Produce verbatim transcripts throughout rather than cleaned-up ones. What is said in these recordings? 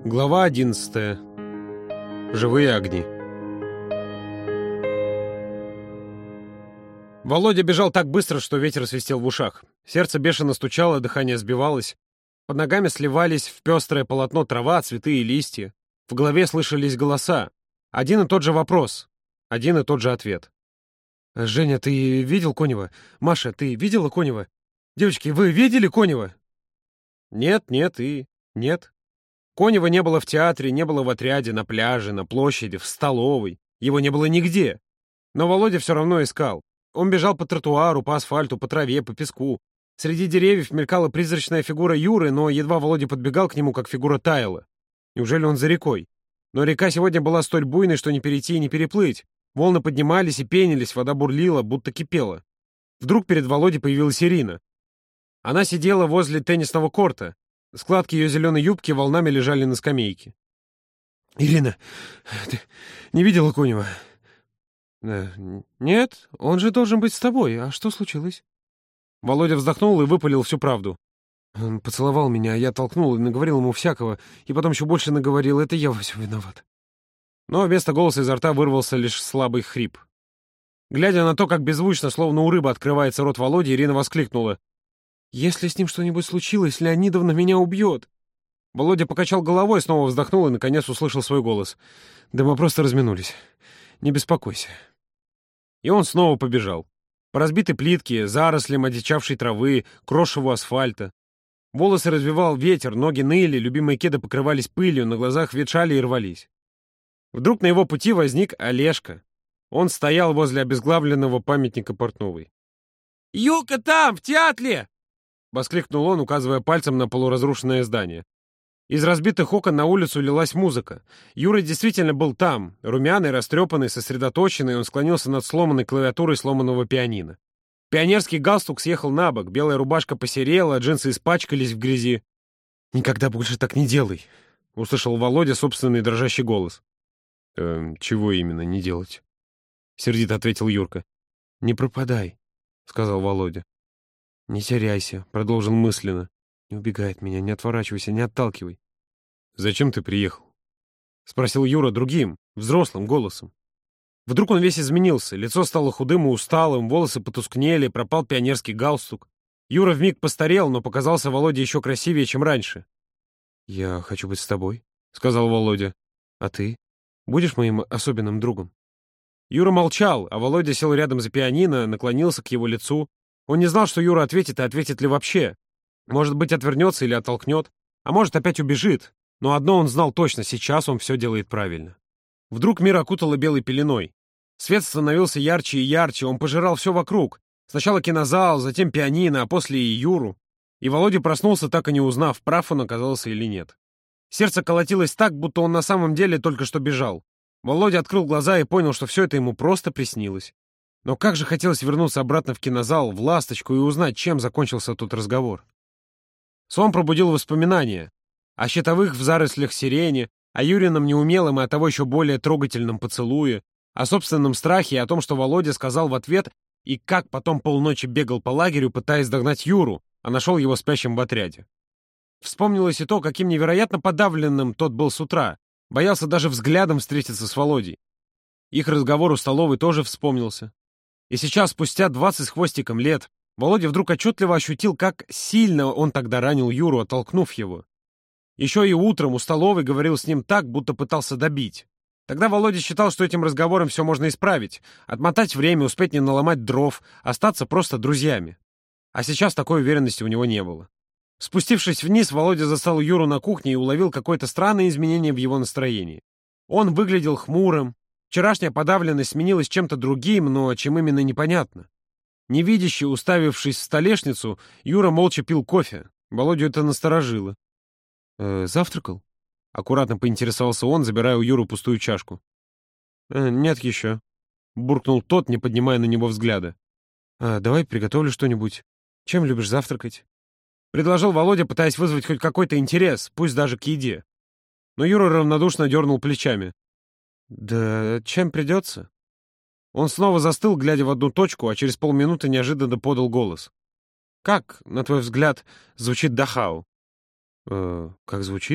Глава одиннадцатая. Живые огни. Володя бежал так быстро, что ветер свистел в ушах. Сердце бешено стучало, дыхание сбивалось. Под ногами сливались в пестрое полотно трава, цветы и листья. В голове слышались голоса. Один и тот же вопрос. Один и тот же ответ. «Женя, ты видел Конева? Маша, ты видела Конева? Девочки, вы видели Конева?» Нет, нет и нет. Конева не было в театре, не было в отряде, на пляже, на площади, в столовой. Его не было нигде. Но Володя все равно искал. Он бежал по тротуару, по асфальту, по траве, по песку. Среди деревьев мелькала призрачная фигура Юры, но едва Володя подбегал к нему, как фигура таяла. Неужели он за рекой? Но река сегодня была столь буйной, что не перейти и не переплыть. Волны поднимались и пенились, вода бурлила, будто кипела. Вдруг перед Володей появилась Ирина. Она сидела возле теннисного корта. Складки ее зеленой юбки волнами лежали на скамейке. «Ирина, ты не видела Конева?» «Э, «Нет, он же должен быть с тобой. А что случилось?» Володя вздохнул и выпалил всю правду. «Он поцеловал меня, а я толкнул и наговорил ему всякого, и потом еще больше наговорил. Это я во всем виноват». Но вместо голоса изо рта вырвался лишь слабый хрип. Глядя на то, как беззвучно, словно у рыбы, открывается рот Володи, Ирина воскликнула: «Если с ним что-нибудь случилось, Леонидовна меня убьет!» Володя покачал головой, снова вздохнул и, наконец, услышал свой голос. «Да мы просто разминулись. Не беспокойся». И он снова побежал. По разбитой плитке, зарослям одичавшей травы, крошеву асфальта. Волосы развивал ветер, ноги ныли, любимые кеды покрывались пылью, на глазах ветшали и рвались. Вдруг на его пути возник Олежка. Он стоял возле обезглавленного памятника Портновой. «Юлка там, в театре!» — воскликнул он, указывая пальцем на полуразрушенное здание. Из разбитых окон на улицу лилась музыка. Юра действительно был там, румяный, растрепанный, сосредоточенный, он склонился над сломанной клавиатурой сломанного пианино. Пионерский галстук съехал на бок, белая рубашка посерела, джинсы испачкались в грязи. «Никогда больше так не делай!» — услышал Володя собственный дрожащий голос. «Э, чего именно не делать?» — сердито ответил Юрка. «Не пропадай», — сказал Володя. «Не теряйся», — продолжил мысленно. «Не убегай от меня, не отворачивайся, не отталкивай». «Зачем ты приехал?» — спросил Юра другим, взрослым голосом. Вдруг он весь изменился, лицо стало худым и усталым, волосы потускнели, пропал пионерский галстук. Юра вмиг постарел, но показался Володе еще красивее, чем раньше. «Я хочу быть с тобой», — сказал Володя. «А ты? Будешь моим особенным другом?» Юра молчал, а Володя сел рядом за пианино, наклонился к его лицу. Он не знал, что Юра ответит, и ответит ли вообще. Может быть, отвернется или оттолкнет, а может, опять убежит. Но одно он знал точно — сейчас он все делает правильно. Вдруг мир окутало белой пеленой. Свет становился ярче и ярче, он пожирал все вокруг. Сначала кинозал, затем пианино, а после и Юру. И Володя проснулся, так и не узнав, прав он оказался или нет. Сердце колотилось так, будто он на самом деле только что бежал. Володя открыл глаза и понял, что все это ему просто приснилось. Но как же хотелось вернуться обратно в кинозал, в «Ласточку» и узнать, чем закончился тот разговор. Сон пробудил воспоминания о щитовых в зарослях сирени, о Юрином неумелом и оттого еще более трогательном поцелуе, о собственном страхе и о том, что Володя сказал в ответ, и как потом полночи бегал по лагерю, пытаясь догнать Юру, а нашел его спящим в отряде. Вспомнилось и то, каким невероятно подавленным тот был с утра, боялся даже взглядом встретиться с Володей. Их разговор у столовой тоже вспомнился. И сейчас, спустя двадцать с хвостиком лет, Володя вдруг отчетливо ощутил, как сильно он тогда ранил Юру, оттолкнув его. Еще и утром у столовой говорил с ним так, будто пытался добить. Тогда Володя считал, что этим разговором все можно исправить, отмотать время, успеть не наломать дров, остаться просто друзьями. А сейчас такой уверенности у него не было. Спустившись вниз, Володя застал Юру на кухне и уловил какое-то странное изменение в его настроении. Он выглядел хмурым. Вчерашняя подавленность сменилась чем-то другим, но чем именно непонятно. Невидяще, уставившись в столешницу, Юра молча пил кофе. Володю это насторожило. «Э, «Завтракал?» — аккуратно поинтересовался он, забирая у Юры пустую чашку. «Э, «Нет еще», — буркнул тот, не поднимая на него взгляда. «А, давай приготовлю что-нибудь. Чем любишь завтракать?» — предложил Володя, пытаясь вызвать хоть какой-то интерес, пусть даже к еде. Но Юра равнодушно дернул плечами. «Да чем придется?» Он снова застыл, глядя в одну точку, а через полминуты неожиданно подал голос. «Как, на твой взгляд, звучит Дахау?» «Э, как звучит?»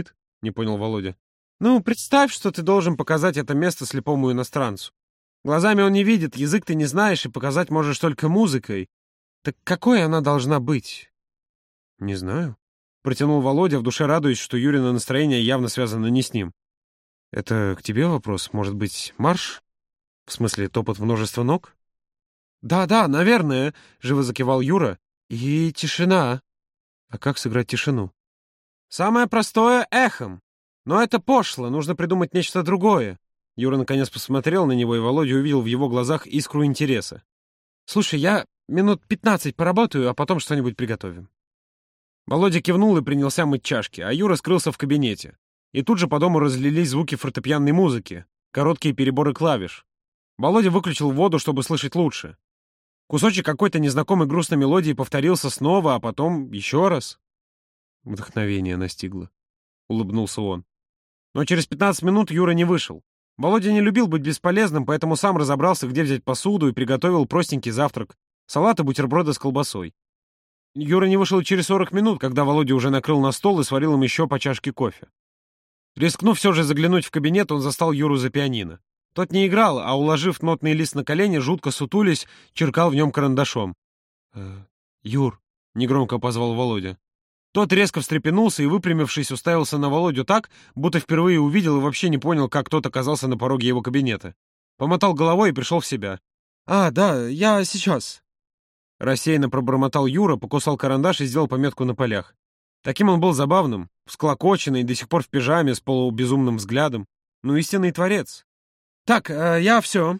— не понял Володя. «Ну, представь, что ты должен показать это место слепому иностранцу. Глазами он не видит, язык ты не знаешь, и показать можешь только музыкой. Так какой она должна быть?» «Не знаю», — протянул Володя, в душе радуясь, что Юрина настроение явно связано не с ним. «Это к тебе вопрос? Может быть, марш? В смысле, топот множества ног?» «Да-да, наверное», — живо закивал Юра. «И тишина». «А как сыграть тишину?» «Самое простое — эхом. Но это пошло, нужно придумать нечто другое». Юра наконец посмотрел на него, и Володя увидел в его глазах искру интереса. «Слушай, я минут пятнадцать поработаю, а потом что-нибудь приготовим». Володя кивнул и принялся мыть чашки, а Юра скрылся в кабинете. И тут же по дому разлились звуки фортепианной музыки, короткие переборы клавиш. Володя выключил воду, чтобы слышать лучше. Кусочек какой-то незнакомой грустной мелодии повторился снова, а потом еще раз. «Вдохновение настигло», — улыбнулся он. Но через пятнадцать минут Юра не вышел. Володя не любил быть бесполезным, поэтому сам разобрался, где взять посуду, и приготовил простенький завтрак — салат и бутерброды с колбасой. Юра не вышел через сорок минут, когда Володя уже накрыл на стол и сварил им еще по чашке кофе. Рискнув все же заглянуть в кабинет, он застал Юру за пианино. Тот не играл, а, уложив нотный лист на колени, жутко сутулясь, черкал в нем карандашом. «Э, Юр», — негромко позвал Володя. Тот резко встрепенулся и, выпрямившись, уставился на Володю так, будто впервые увидел и вообще не понял, как тот оказался на пороге его кабинета. Помотал головой и пришел в себя. «А, да, я сейчас». Рассеянно пробормотал Юра, покусал карандаш и сделал пометку на полях. Таким он был забавным, всклокоченный, до сих пор в пижаме, с полубезумным взглядом. Ну, истинный творец. «Так, э, я все».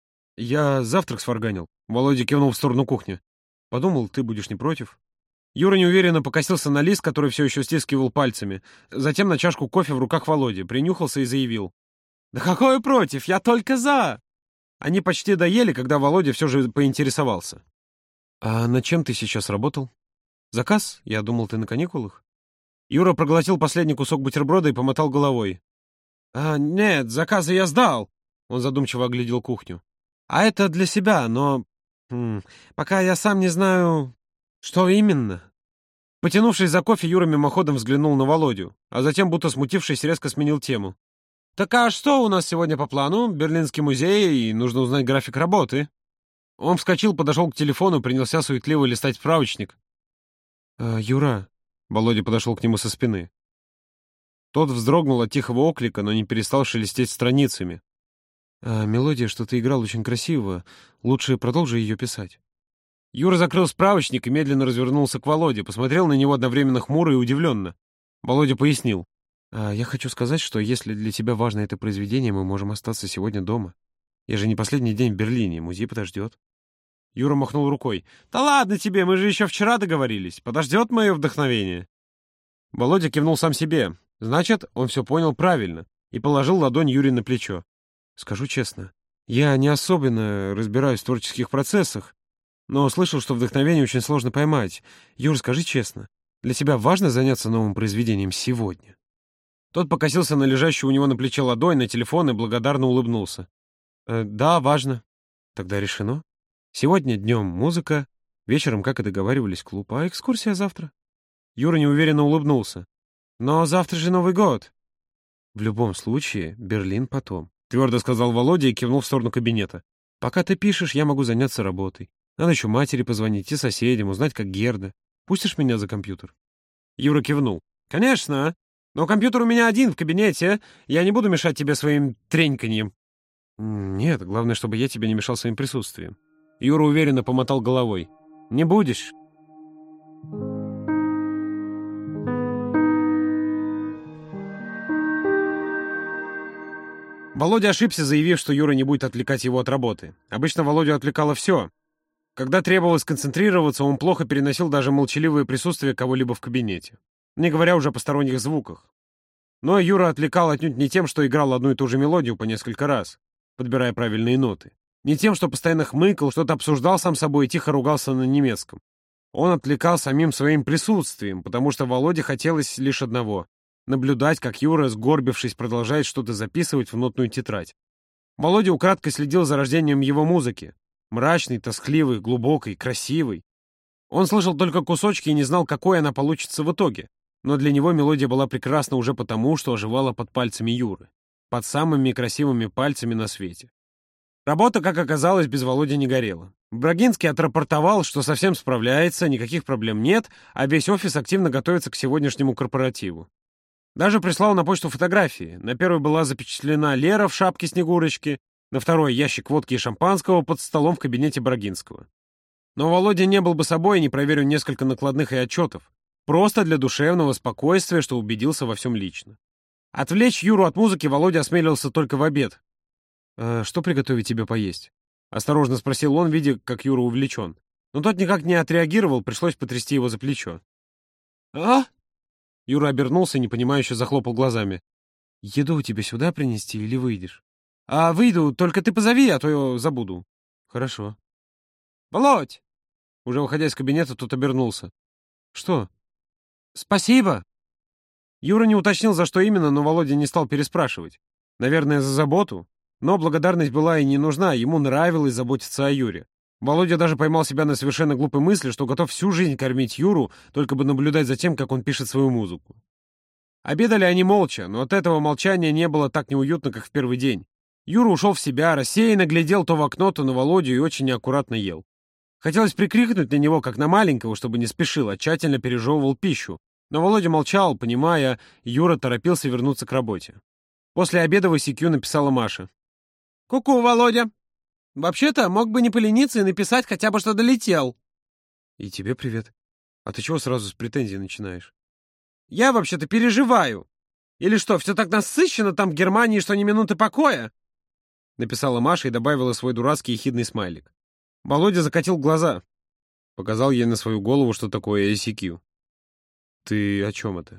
«Я завтрак сварганил». Володя кивнул в сторону кухни. «Подумал, ты будешь не против». Юра неуверенно покосился на лист, который все еще стискивал пальцами, затем на чашку кофе в руках Володи, принюхался и заявил. «Да какое против? Я только за!» Они почти доели, когда Володя все же поинтересовался. «А над чем ты сейчас работал? Заказ? Я думал, ты на каникулах». Юра проглотил последний кусок бутерброда и помотал головой. «А, нет, заказы я сдал», — он задумчиво оглядел кухню. «А это для себя, но... М, пока я сам не знаю, что именно». Потянувшись за кофе, Юра мимоходом взглянул на Володю, а затем, будто смутившись, резко сменил тему. «Так а что у нас сегодня по плану? Берлинский музей, и нужно узнать график работы». Он вскочил, подошел к телефону, принялся суетливо листать справочник. «А, Юра», — Володя подошел к нему со спины. Тот вздрогнул от тихого оклика, но не перестал шелестеть страницами. «А, мелодия, что ты играл, очень красиво. Лучше продолжи ее писать». Юра закрыл справочник и медленно развернулся к Володе, посмотрел на него одновременно хмуро и удивленно. Володя пояснил. «А, я хочу сказать, что если для тебя важно это произведение, мы можем остаться сегодня дома. Я же не последний день в Берлине, музей подождет». Юра махнул рукой. «Да ладно тебе, мы же еще вчера договорились. Подождет мое вдохновение». Володя кивнул сам себе. Значит, он все понял правильно и положил ладонь Юре на плечо. «Скажу честно, я не особенно разбираюсь в творческих процессах, но слышал, что вдохновение очень сложно поймать. Юр, скажи честно, для тебя важно заняться новым произведением сегодня?» Тот покосился на лежащую у него на плече ладонь, на телефон и благодарно улыбнулся. «Э, «Да, важно». «Тогда решено. Сегодня днем музыка, вечером, как и договаривались, клуб, а экскурсия завтра». Юра неуверенно улыбнулся. «Но завтра же Новый год». «В любом случае, Берлин потом», — твердо сказал Володя и кивнул в сторону кабинета. «Пока ты пишешь, я могу заняться работой. Надо еще матери позвонить и соседям, узнать, как Герда. Пустишь меня за компьютер?» Юра кивнул. «Конечно. Но компьютер у меня один в кабинете. Я не буду мешать тебе своим треньканьем». «Нет, главное, чтобы я тебе не мешал своим присутствием». Юра уверенно помотал головой. «Не будешь». Володя ошибся, заявив, что Юра не будет отвлекать его от работы. Обычно Володю отвлекало все. Когда требовалось сконцентрироваться, он плохо переносил даже молчаливое присутствие кого-либо в кабинете, не говоря уже о посторонних звуках. Но Юра отвлекал отнюдь не тем, что играл одну и ту же мелодию по несколько раз, подбирая правильные ноты. Не тем, что постоянно хмыкал, что-то обсуждал сам собой и тихо ругался на немецком. Он отвлекал самим своим присутствием, потому что Володе хотелось лишь одного — наблюдать, как Юра, сгорбившись, продолжает что-то записывать в нотную тетрадь. Володя украдкой следил за рождением его музыки. Мрачной, тоскливой, глубокой, красивой. Он слышал только кусочки и не знал, какой она получится в итоге. Но для него мелодия была прекрасна уже потому, что оживала под пальцами Юры. Под самыми красивыми пальцами на свете. Работа, как оказалось, без Володи не горела. Брагинский отрапортовал, что совсем справляется, никаких проблем нет, а весь офис активно готовится к сегодняшнему корпоративу. Даже прислал на почту фотографии. На первой была запечатлена Лера в шапке Снегурочки, на второй — ящик водки и шампанского под столом в кабинете Брагинского. Но Володя не был бы собой, не проверив несколько накладных и отчетов. Просто для душевного спокойствия, что убедился во всем лично. Отвлечь Юру от музыки Володя осмелился только в обед. «А что приготовить тебе поесть?» — осторожно спросил он, видя, как Юра увлечен. Но тот никак не отреагировал, пришлось потрясти его за плечо. «А?» Юра обернулся и непонимающе захлопал глазами. «Еду тебе сюда принести или выйдешь?» «А выйду, только ты позови, а то я забуду». «Хорошо». «Володь!» Уже выходя из кабинета, тот обернулся. «Что?» «Спасибо!» Юра не уточнил, за что именно, но Володя не стал переспрашивать. Наверное, за заботу. Но благодарность была и не нужна, ему нравилось заботиться о Юре. Володя даже поймал себя на совершенно глупой мысли, что готов всю жизнь кормить Юру, только бы наблюдать за тем, как он пишет свою музыку. Обедали они молча, но от этого молчания не было так неуютно, как в первый день. Юра ушел в себя, рассеянно глядел то в окно, то на Володю и очень неаккуратно ел. Хотелось прикрикнуть на него, как на маленького, чтобы не спешил, а тщательно пережевывал пищу. Но Володя молчал, понимая, Юра торопился вернуться к работе. После обеда в ай си кью написала Маша. «Ку-ку, Володя! Вообще-то мог бы не полениться и написать хотя бы, что долетел». «И тебе привет. А ты чего сразу с претензий начинаешь?» «Я вообще-то переживаю. Или что, все так насыщенно там в Германии, что ни минуты покоя?» Написала Маша и добавила свой дурацкий ехидный смайлик. Володя закатил глаза. Показал ей на свою голову, что такое ай си кью. «Ты о чем это?»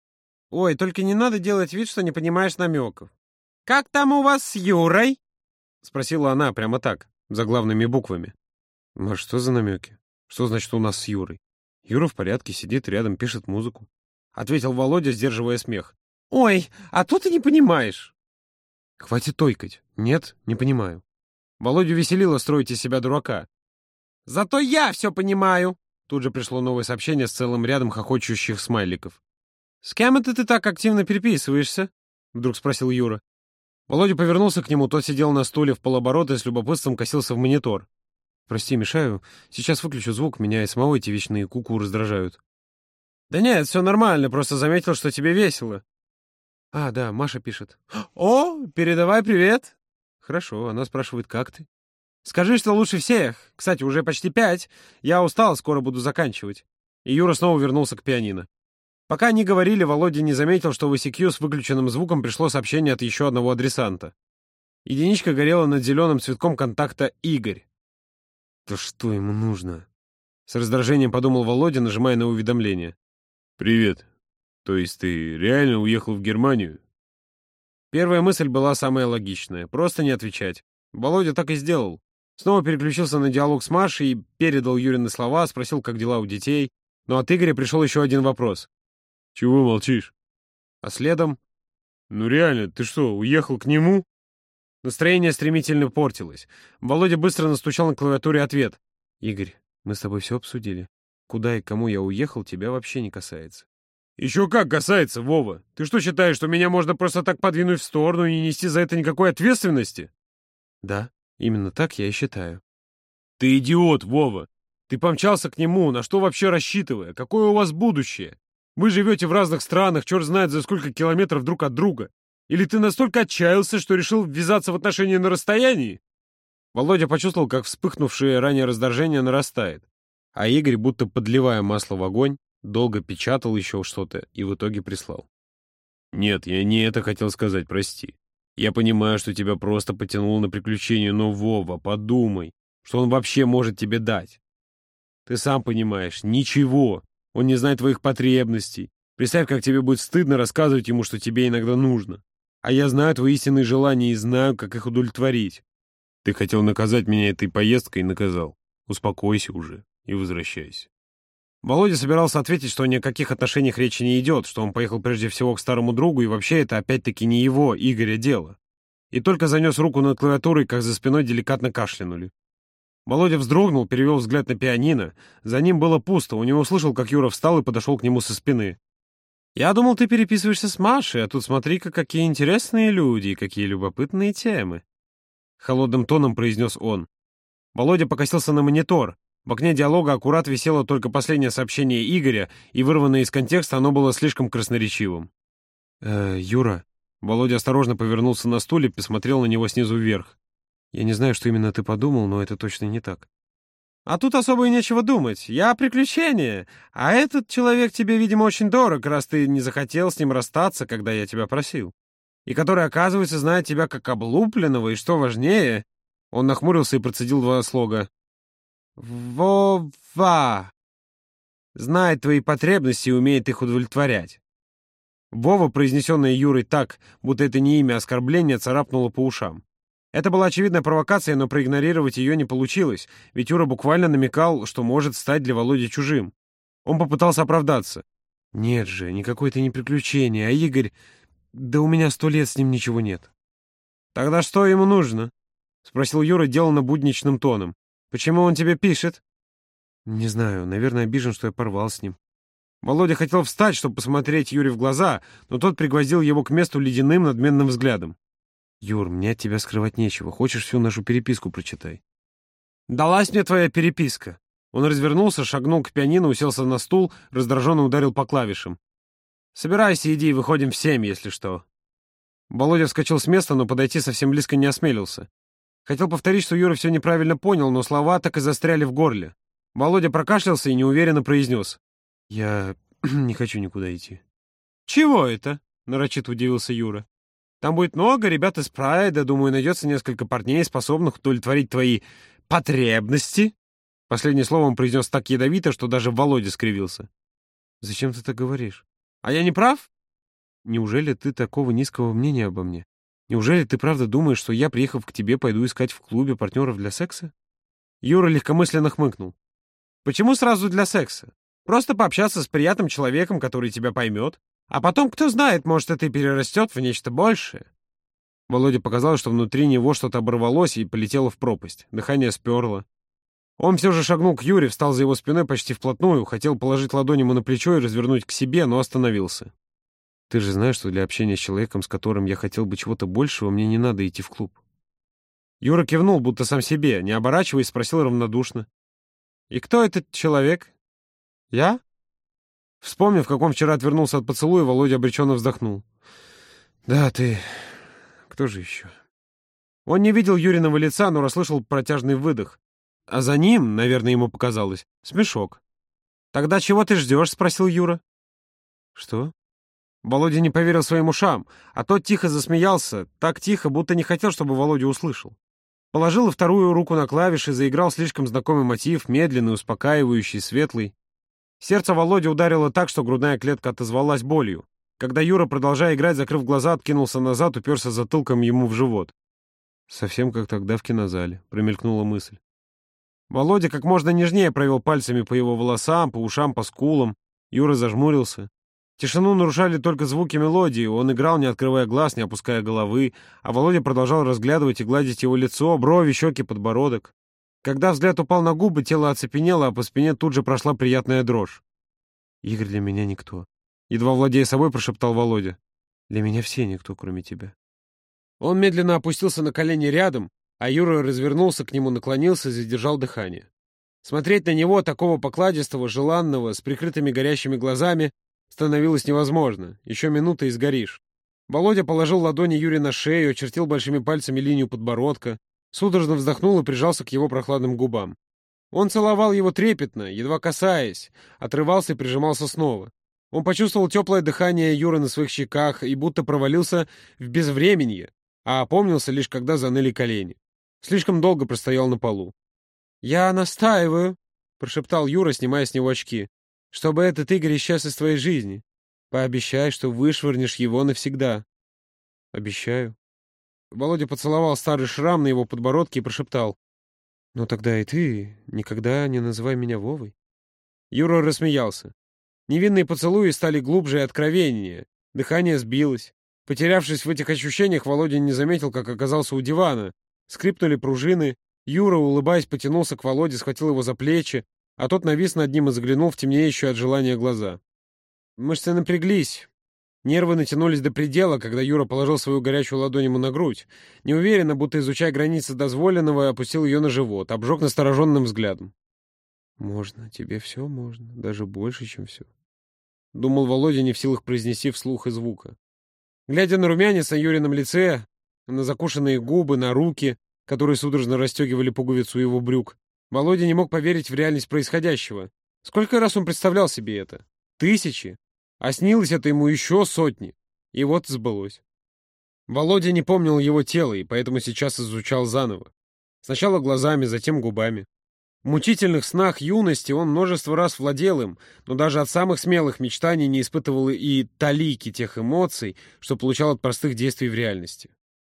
«Ой, только не надо делать вид, что не понимаешь намеков. Как там у вас с Юрой?» — спросила она прямо так, заглавными буквами. «Маш, что за намеки? Что значит у нас с Юрой? Юра в порядке, сидит рядом, пишет музыку», — ответил Володя, сдерживая смех. «Ой, а то ты не понимаешь». «Хватит тойкать. Нет, не понимаю». Володю веселило строить из себя дурака. «Зато я все понимаю!» Тут же пришло новое сообщение с целым рядом хохочущих смайликов. «С кем это ты так активно переписываешься?» — вдруг спросил Юра. Володя повернулся к нему, тот сидел на стуле в полоборота и с любопытством косился в монитор. «Прости, мешаю. Сейчас выключу звук, меня и самого эти вечные куку раздражают». «Да нет, все нормально, просто заметил, что тебе весело». «А, да, Маша пишет». «О, передавай привет». «Хорошо, она спрашивает, как ты?» «Скажи, что лучше всех. Кстати, уже почти пять. Я устал, скоро буду заканчивать». И Юра снова вернулся к пианино. Пока они говорили, Володя не заметил, что в ай си кью с выключенным звуком пришло сообщение от еще одного адресанта. Единичка горела над зеленым цветком контакта «Игорь». «Да что ему нужно?» С раздражением подумал Володя, нажимая на уведомление. «Привет. То есть ты реально уехал в Германию?» Первая мысль была самая логичная. Просто не отвечать. Володя так и сделал. Снова переключился на диалог с Машей, передал Юрины слова, спросил, как дела у детей. Но от Игоря пришел еще один вопрос. «Чего молчишь?» А следом... «Ну реально, ты что, уехал к нему?» Настроение стремительно портилось. Володя быстро настучал на клавиатуре ответ. «Игорь, мы с тобой все обсудили. Куда и кому я уехал, тебя вообще не касается». «Еще как касается, Вова. Ты что считаешь, что меня можно просто так подвинуть в сторону и не нести за это никакой ответственности?» «Да, именно так я и считаю». «Ты идиот, Вова. Ты помчался к нему, на что вообще рассчитывая? Какое у вас будущее? Вы живете в разных странах, черт знает за сколько километров друг от друга. Или ты настолько отчаялся, что решил ввязаться в отношения на расстоянии?» Володя почувствовал, как вспыхнувшее ранее раздражение нарастает. А Игорь, будто подливая масло в огонь, долго печатал еще что-то и в итоге прислал. «Нет, я не это хотел сказать, прости. Я понимаю, что тебя просто потянуло на приключения, но, Вова, подумай, что он вообще может тебе дать. Ты сам понимаешь, ничего. Он не знает твоих потребностей. Представь, как тебе будет стыдно рассказывать ему, что тебе иногда нужно. А я знаю твои истинные желания и знаю, как их удовлетворить. Ты хотел наказать меня этой поездкой и наказал. Успокойся уже и возвращайся». Володя собирался ответить, что ни о каких отношениях речи не идет, что он поехал прежде всего к старому другу, и вообще это опять-таки не его, Игоря, дело. И только занес руку над клавиатурой, как за спиной деликатно кашлянули. Володя вздрогнул, перевел взгляд на пианино. За ним было пусто, он не услышал, как Юра встал и подошел к нему со спины. Я думал, ты переписываешься с Машей, а тут смотри-ка, какие интересные люди и какие любопытные темы. Холодным тоном произнес он. Володя покосился на монитор. В окне диалога аккурат висело только последнее сообщение Игоря, и вырванное из контекста оно было слишком красноречивым. «Э, Юра...» Володя осторожно повернулся на стуле и посмотрел на него снизу вверх. «Я не знаю, что именно ты подумал, но это точно не так». «А тут особо и нечего думать. Я приключение. А этот человек тебе, видимо, очень дорог, раз ты не захотел с ним расстаться, когда я тебя просил. И который, оказывается, знает тебя как облупленного, и, что важнее...» Он нахмурился и процедил два слога. «Вова! Знает твои потребности и умеет их удовлетворять». Вова, произнесенное Юрой так, будто это не имя оскорбления, царапнуло по ушам. Это была очевидная провокация, но проигнорировать ее не получилось, ведь Юра буквально намекал, что может стать для Володи чужим. Он попытался оправдаться. «Нет же, никакое это не приключение, а Игорь... Да у меня сто лет с ним ничего нет». «Тогда что ему нужно?» — спросил Юра деланно будничным тоном. «Почему он тебе пишет?» «Не знаю, наверное, обижен, что я порвал с ним». Володя хотел встать, чтобы посмотреть Юре в глаза, но тот пригвоздил его к месту ледяным надменным взглядом. «Юр, мне от тебя скрывать нечего. Хочешь, всю нашу переписку прочитай?» «Далась мне твоя переписка!» Он развернулся, шагнул к пианино, уселся на стул, раздраженно ударил по клавишам. «Собирайся, иди, выходим в семь, если что». Володя вскочил с места, но подойти совсем близко не осмелился. Хотел повторить, что Юра все неправильно понял, но слова так и застряли в горле. Володя прокашлялся и неуверенно произнес. «Я не хочу никуда идти». «Чего это?» — нарочито удивился Юра. «Там будет много ребят из Прайда, думаю, найдется несколько парней, способных удовлетворить твои потребности». Последнее слово он произнес так ядовито, что даже Володя скривился. «Зачем ты так говоришь? А я не прав?» «Неужели ты такого низкого мнения обо мне? Неужели ты правда думаешь, что я, приехав к тебе, пойду искать в клубе партнеров для секса?» Юра легкомысленно хмыкнул. «Почему сразу для секса? Просто пообщаться с приятным человеком, который тебя поймет. А потом, кто знает, может, это и перерастет в нечто большее». Володе показалось, что внутри него что-то оборвалось и полетело в пропасть. Дыхание сперло. Он все же шагнул к Юре, встал за его спиной почти вплотную, хотел положить ладонь ему на плечо и развернуть к себе, но остановился. «Ты же знаешь, что для общения с человеком, с которым я хотел бы чего-то большего, мне не надо идти в клуб». Юра кивнул, будто сам себе, не оборачиваясь, спросил равнодушно. «И кто этот человек?» «Я?» Вспомнив, как он вчера отвернулся от поцелуя, Володя обреченно вздохнул. «Да, ты... Кто же еще?» Он не видел Юриного лица, но расслышал протяжный выдох. А за ним, наверное, ему показалось, смешок. «Тогда чего ты ждешь?» — спросил Юра. «Что?» Володя не поверил своим ушам, а тот тихо засмеялся, так тихо, будто не хотел, чтобы Володя услышал. Положил вторую руку на клавиши, заиграл слишком знакомый мотив, медленный, успокаивающий, светлый. Сердце Володи ударило так, что грудная клетка отозвалась болью. Когда Юра, продолжая играть, закрыв глаза, откинулся назад, уперся затылком ему в живот. «Совсем как тогда в кинозале», — промелькнула мысль. Володя как можно нежнее провел пальцами по его волосам, по ушам, по скулам. Юра зажмурился. Тишину нарушали только звуки мелодии, он играл, не открывая глаз, не опуская головы, а Володя продолжал разглядывать и гладить его лицо, брови, щеки, подбородок. Когда взгляд упал на губы, тело оцепенело, а по спине тут же прошла приятная дрожь. «Игорь для меня никто», — едва владея собой, прошептал Володя. «Для меня все никто, кроме тебя». Он медленно опустился на колени рядом, а Юра развернулся к нему, наклонился и задержал дыхание. Смотреть на него, такого покладистого, желанного, с прикрытыми горящими глазами, становилось невозможно. Еще минута и сгоришь. Володя положил ладони Юре на шею, очертил большими пальцами линию подбородка, судорожно вздохнул и прижался к его прохладным губам. Он целовал его трепетно, едва касаясь, отрывался и прижимался снова. Он почувствовал теплое дыхание Юры на своих щеках и будто провалился в безвременье, а опомнился лишь когда заныли колени. Слишком долго простоял на полу. «Я настаиваю», — прошептал Юра, снимая с него очки, «чтобы этот Игорь исчез из твоей жизни. Пообещай, что вышвырнешь его навсегда». «Обещаю». Володя поцеловал старый шрам на его подбородке и прошептал. «Ну тогда и ты никогда не называй меня Вовой». Юра рассмеялся. Невинные поцелуи стали глубже и откровеннее. Дыхание сбилось. Потерявшись в этих ощущениях, Володя не заметил, как оказался у дивана. Скрипнули пружины. Юра, улыбаясь, потянулся к Володе, схватил его за плечи, а тот навис над ним и заглянул в темнеющие от желания глаза. Мышцы напряглись. Нервы натянулись до предела, когда Юра положил свою горячую ладонь ему на грудь. Неуверенно, будто изучая границы дозволенного, опустил ее на живот, обжег настороженным взглядом. «Можно, тебе все можно, даже больше, чем все», — думал Володя, не в силах произнести вслух и звука. Глядя на румянец на Юрином лице, на закушенные губы, на руки, которые судорожно расстегивали пуговицу его брюк, Володя не мог поверить в реальность происходящего. Сколько раз он представлял себе это? Тысячи. А снилось это ему еще сотни. И вот сбылось. Володя не помнил его тела, и поэтому сейчас изучал заново. Сначала глазами, затем губами. В мучительных снах юности он множество раз владел им, но даже от самых смелых мечтаний не испытывал и талики тех эмоций, что получал от простых действий в реальности.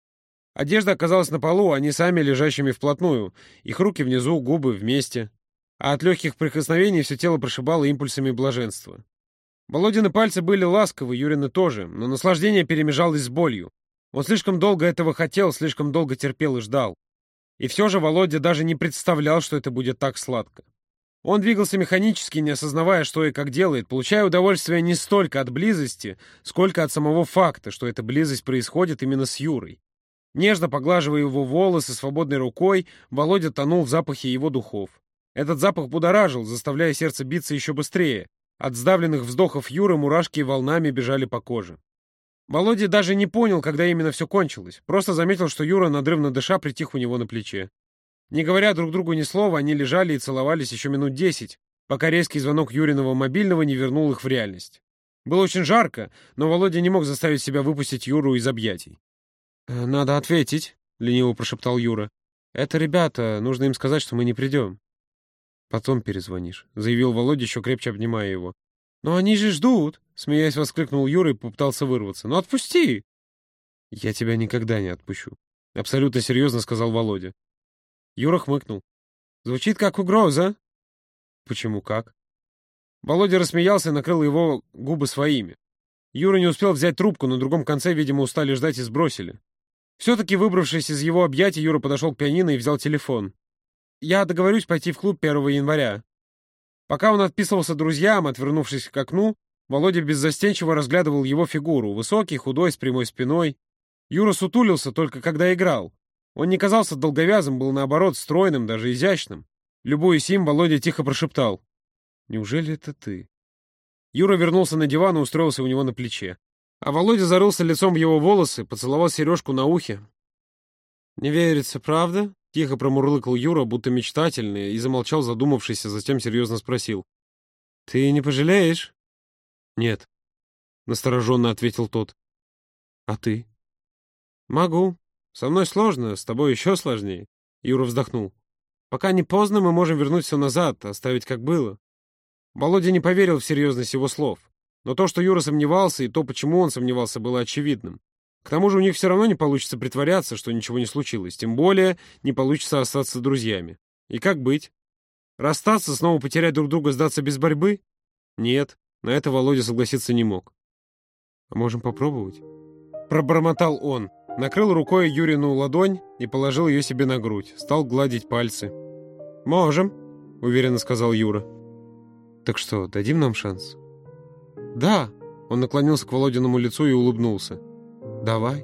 Одежда оказалась на полу, они сами лежащими вплотную, их руки внизу, губы вместе. А от легких прикосновений все тело прошибало импульсами блаженства. Володины пальцы были ласковы, Юрины тоже, но наслаждение перемежалось с болью. Он слишком долго этого хотел, слишком долго терпел и ждал. И все же Володя даже не представлял, что это будет так сладко. Он двигался механически, не осознавая, что и как делает, получая удовольствие не столько от близости, сколько от самого факта, что эта близость происходит именно с Юрой. Нежно поглаживая его волосы свободной рукой, Володя тонул в запахе его духов. Этот запах будоражил, заставляя сердце биться еще быстрее. От сдавленных вздохов Юры мурашки волнами бежали по коже. Володя даже не понял, когда именно все кончилось. Просто заметил, что Юра, надрывно дыша, притих у него на плече. Не говоря друг другу ни слова, они лежали и целовались еще минут десять, пока резкий звонок Юриного мобильного не вернул их в реальность. Было очень жарко, но Володя не мог заставить себя выпустить Юру из объятий. «Надо ответить», — лениво прошептал Юра. «Это ребята, нужно им сказать, что мы не придем». «Потом перезвонишь», — заявил Володя, еще крепче обнимая его. «Но они же ждут», — смеясь воскликнул Юра и попытался вырваться. «Ну отпусти!» «Я тебя никогда не отпущу», — абсолютно серьезно сказал Володя. Юра хмыкнул. «Звучит как угроза». «Почему как?» Володя рассмеялся и накрыл его губы своими. Юра не успел взять трубку, на другом конце, видимо, устали ждать и сбросили. Все-таки, выбравшись из его объятий, Юра подошел к пианино и взял телефон. «Я договорюсь пойти в клуб первого января». Пока он отписывался друзьям, отвернувшись к окну, Володя беззастенчиво разглядывал его фигуру, высокий, худой, с прямой спиной. Юра сутулился только когда играл. Он не казался долговязым, был, наоборот, стройным, даже изящным. Любуясь им, Володя тихо прошептал: «Неужели это ты?» Юра вернулся на диван и устроился у него на плече. А Володя зарылся лицом в его волосы, поцеловал сережку на ухе. «Не верится, правда?» — тихо промурлыкал Юра, будто мечтательный, и замолчал, задумавшись, а затем серьезно спросил: «Ты не пожалеешь?» «Нет», — настороженно ответил тот. «А ты?» «Могу. Со мной сложно, с тобой еще сложнее», — Юра вздохнул. «Пока не поздно, мы можем вернуть все назад, оставить как было». Володя не поверил в серьезность его слов. Но то, что Юра сомневался, и то, почему он сомневался, было очевидным. К тому же у них все равно не получится притворяться, что ничего не случилось, тем более не получится остаться друзьями. И как быть? Расстаться, снова потерять друг друга, сдаться без борьбы? Нет, на это Володя согласиться не мог. «А можем попробовать?» Пробормотал он, накрыл рукой Юрину ладонь и положил ее себе на грудь, стал гладить пальцы. «Можем», — уверенно сказал Юра. «Так что, дадим нам шанс?» «Да», — он наклонился к Володиному лицу и улыбнулся. «Давай».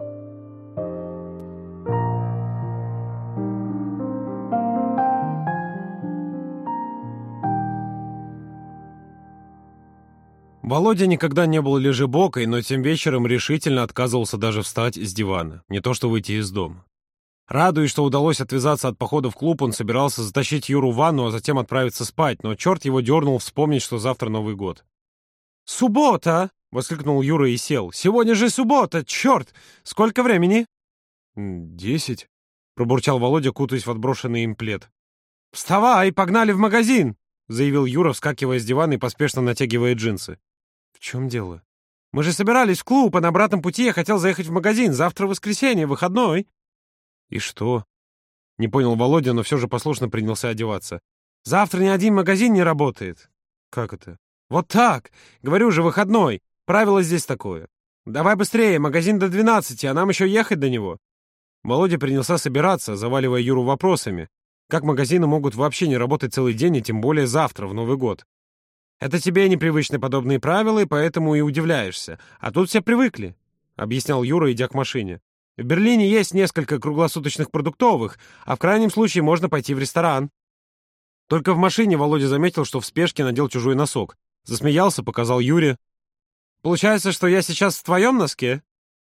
Володя никогда не был лежебокой, но тем вечером решительно отказывался даже встать с дивана, не то что выйти из дома. Радуясь, что удалось отвязаться от похода в клуб, он собирался затащить Юру в ванну, а затем отправиться спать, но черт его дернул вспомнить, что завтра Новый год. «Суббота!» — воскликнул Юра и сел. «Сегодня же суббота! Черт! Сколько времени?» «Десять», — пробурчал Володя, кутаясь в отброшенный им плед. «Вставай, погнали в магазин!» — заявил Юра, вскакивая с дивана и поспешно натягивая джинсы. «В чем дело?» «Мы же собирались в клуб, а на обратном пути я хотел заехать в магазин. Завтра воскресенье, выходной». «И что?» — не понял Володя, но все же послушно принялся одеваться. «Завтра ни один магазин не работает». «Как это?» «Вот так! Говорю же, выходной. Правило здесь такое. Давай быстрее, магазин до двенадцати, а нам еще ехать до него». Володя принялся собираться, заваливая Юру вопросами. Как магазины могут вообще не работать целый день, и тем более завтра, в Новый год? Это тебе непривычны подобные правила, и поэтому и удивляешься. А тут все привыкли, — объяснял Юра, идя к машине. В Берлине есть несколько круглосуточных продуктовых, а в крайнем случае можно пойти в ресторан. Только в машине Володя заметил, что в спешке надел чужой носок. Засмеялся, показал Юре. «Получается, что я сейчас в твоем носке?»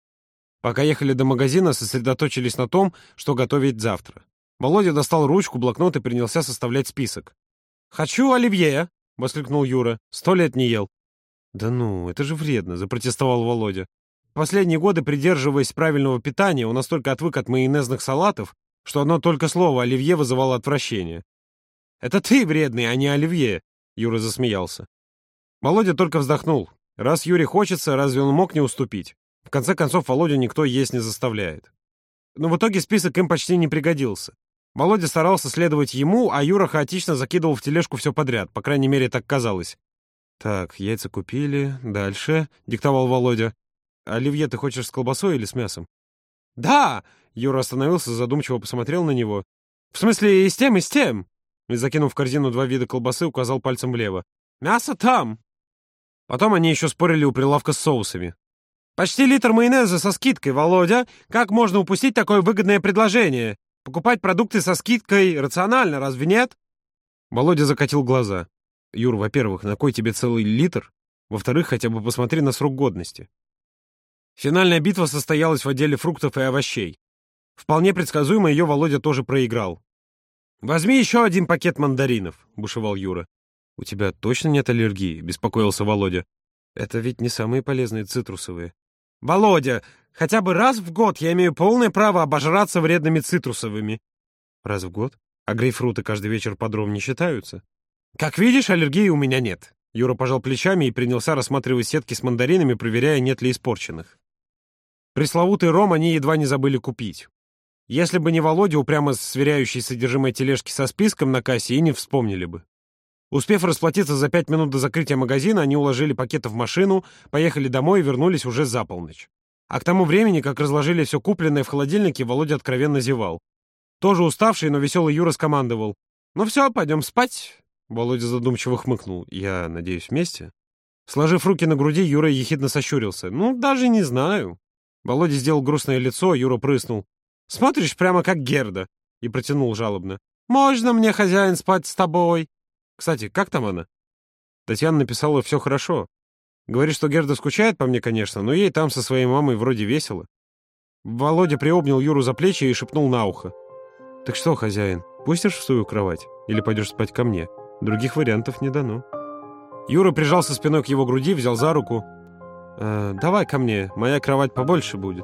Пока ехали до магазина, сосредоточились на том, что готовить завтра. Володя достал ручку, блокнот и принялся составлять список. «Хочу оливье!» — воскликнул Юра. «Сто лет не ел». «Да ну, это же вредно!» — запротестовал Володя. Последние годы, придерживаясь правильного питания, он настолько отвык от майонезных салатов, что одно только слово «оливье» вызывало отвращение. «Это ты вредный, а не оливье!» — Юра засмеялся. Володя только вздохнул. Раз Юре хочется, разве он мог не уступить? В конце концов, Володю никто есть не заставляет. Но в итоге список им почти не пригодился. Володя старался следовать ему, а Юра хаотично закидывал в тележку все подряд, по крайней мере, так казалось. «Так, яйца купили. Дальше», — диктовал Володя. «Оливье ты хочешь с колбасой или с мясом?» «Да!» — Юра остановился, задумчиво посмотрел на него. «В смысле, и с тем, и с тем!» И, закинув в корзину два вида колбасы, указал пальцем влево. «Мясо там!» Потом они еще спорили у прилавка с соусами. «Почти литр майонеза со скидкой, Володя! Как можно упустить такое выгодное предложение? Покупать продукты со скидкой рационально, разве нет?» Володя закатил глаза. «Юр, во-первых, на кой тебе целый литр? Во-вторых, хотя бы посмотри на срок годности». Финальная битва состоялась в отделе фруктов и овощей. Вполне предсказуемо ее Володя тоже проиграл. «Возьми еще один пакет мандаринов», — бушевал Юра. «У тебя точно нет аллергии?» — беспокоился Володя. «Это ведь не самые полезные цитрусовые». «Володя, хотя бы раз в год я имею полное право обожраться вредными цитрусовыми». «Раз в год? А грейпфруты каждый вечер подром не считаются?» «Как видишь, аллергии у меня нет». Юра пожал плечами и принялся рассматривать сетки с мандаринами, проверяя, нет ли испорченных. Пресловутый ром они едва не забыли купить. Если бы не Володя, упрямо сверяющий содержимое тележки со списком на кассе, и не вспомнили бы. Успев расплатиться за пять минут до закрытия магазина, они уложили пакеты в машину, поехали домой и вернулись уже за полночь. А к тому времени, как разложили все купленное в холодильнике, Володя откровенно зевал. Тоже уставший, но веселый Юра скомандовал. «Ну все, пойдем спать». Володя задумчиво хмыкнул. «Я надеюсь, вместе?» Сложив руки на груди, Юра ехидно сощурился. «Ну, даже не знаю». Володя сделал грустное лицо, Юра прыснул. «Смотришь прямо как Герда». И протянул жалобно. «Можно мне, хозяин, спать с тобой?» Кстати, как там она? Татьяна написала «все хорошо». Говорит, что Герда скучает по мне, конечно, но ей там со своей мамой вроде весело. Володя приобнял Юру за плечи и шепнул на ухо. «Так что, хозяин, пустишь в свою кровать? Или пойдешь спать ко мне? Других вариантов не дано». Юра прижался спиной к его груди, взял за руку. «Э, «Давай ко мне, моя кровать побольше будет».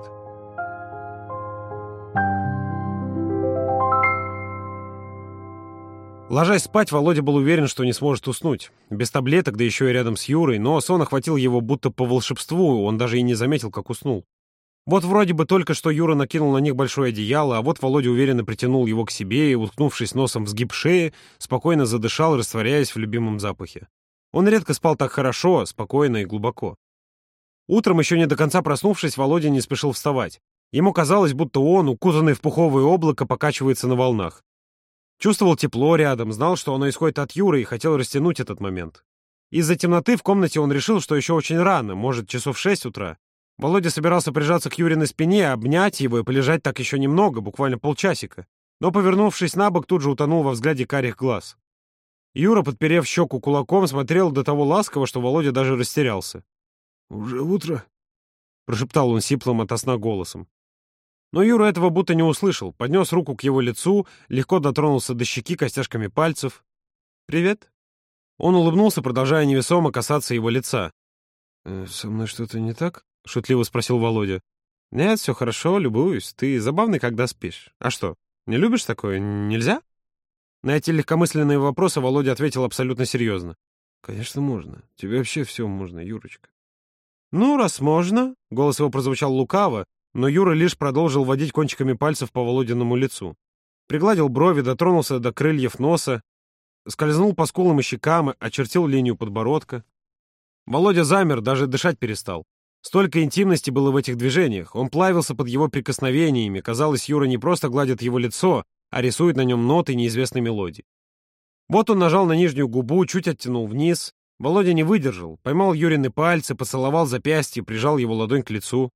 Ложась спать, Володя был уверен, что не сможет уснуть. Без таблеток, да еще и рядом с Юрой, но сон охватил его будто по волшебству, он даже и не заметил, как уснул. Вот вроде бы только что Юра накинул на них большое одеяло, а вот Володя уверенно притянул его к себе и, уткнувшись носом в сгиб шеи, спокойно задышал, растворяясь в любимом запахе. Он редко спал так хорошо, спокойно и глубоко. Утром, еще не до конца проснувшись, Володя не спешил вставать. Ему казалось, будто он, укутанный в пуховое облако, покачивается на волнах. Чувствовал тепло рядом, знал, что оно исходит от Юры, и хотел растянуть этот момент. Из-за темноты в комнате он решил, что еще очень рано, может, часов шесть утра. Володя собирался прижаться к Юриной спине, обнять его и полежать так еще немного, буквально полчасика. Но, повернувшись на бок, тут же утонул во взгляде карих глаз. Юра, подперев щеку кулаком, смотрел до того ласково, что Володя даже растерялся. «Уже утро?» — прошептал он сиплым ото сна голосом. Но Юра этого будто не услышал, поднес руку к его лицу, легко дотронулся до щеки костяшками пальцев. «Привет». Он улыбнулся, продолжая невесомо касаться его лица. «Э, «Со мной что-то не так?» — шутливо спросил Володя. «Нет, все хорошо, любуюсь. Ты забавный, когда спишь. А что, не любишь такое? Нельзя?» На эти легкомысленные вопросы Володя ответил абсолютно серьезно. «Конечно, можно. Тебе вообще все можно, Юрочка». «Ну, раз можно», — голос его прозвучал лукаво, но Юра лишь продолжил водить кончиками пальцев по Володиному лицу. Пригладил брови, дотронулся до крыльев носа, скользнул по скулам и щекам, очертил линию подбородка. Володя замер, даже дышать перестал. Столько интимности было в этих движениях. Он плавился под его прикосновениями. Казалось, Юра не просто гладит его лицо, а рисует на нем ноты неизвестной мелодии. Вот он нажал на нижнюю губу, чуть оттянул вниз. Володя не выдержал, поймал Юрины пальцы, поцеловал запястье, прижал его ладонь к лицу.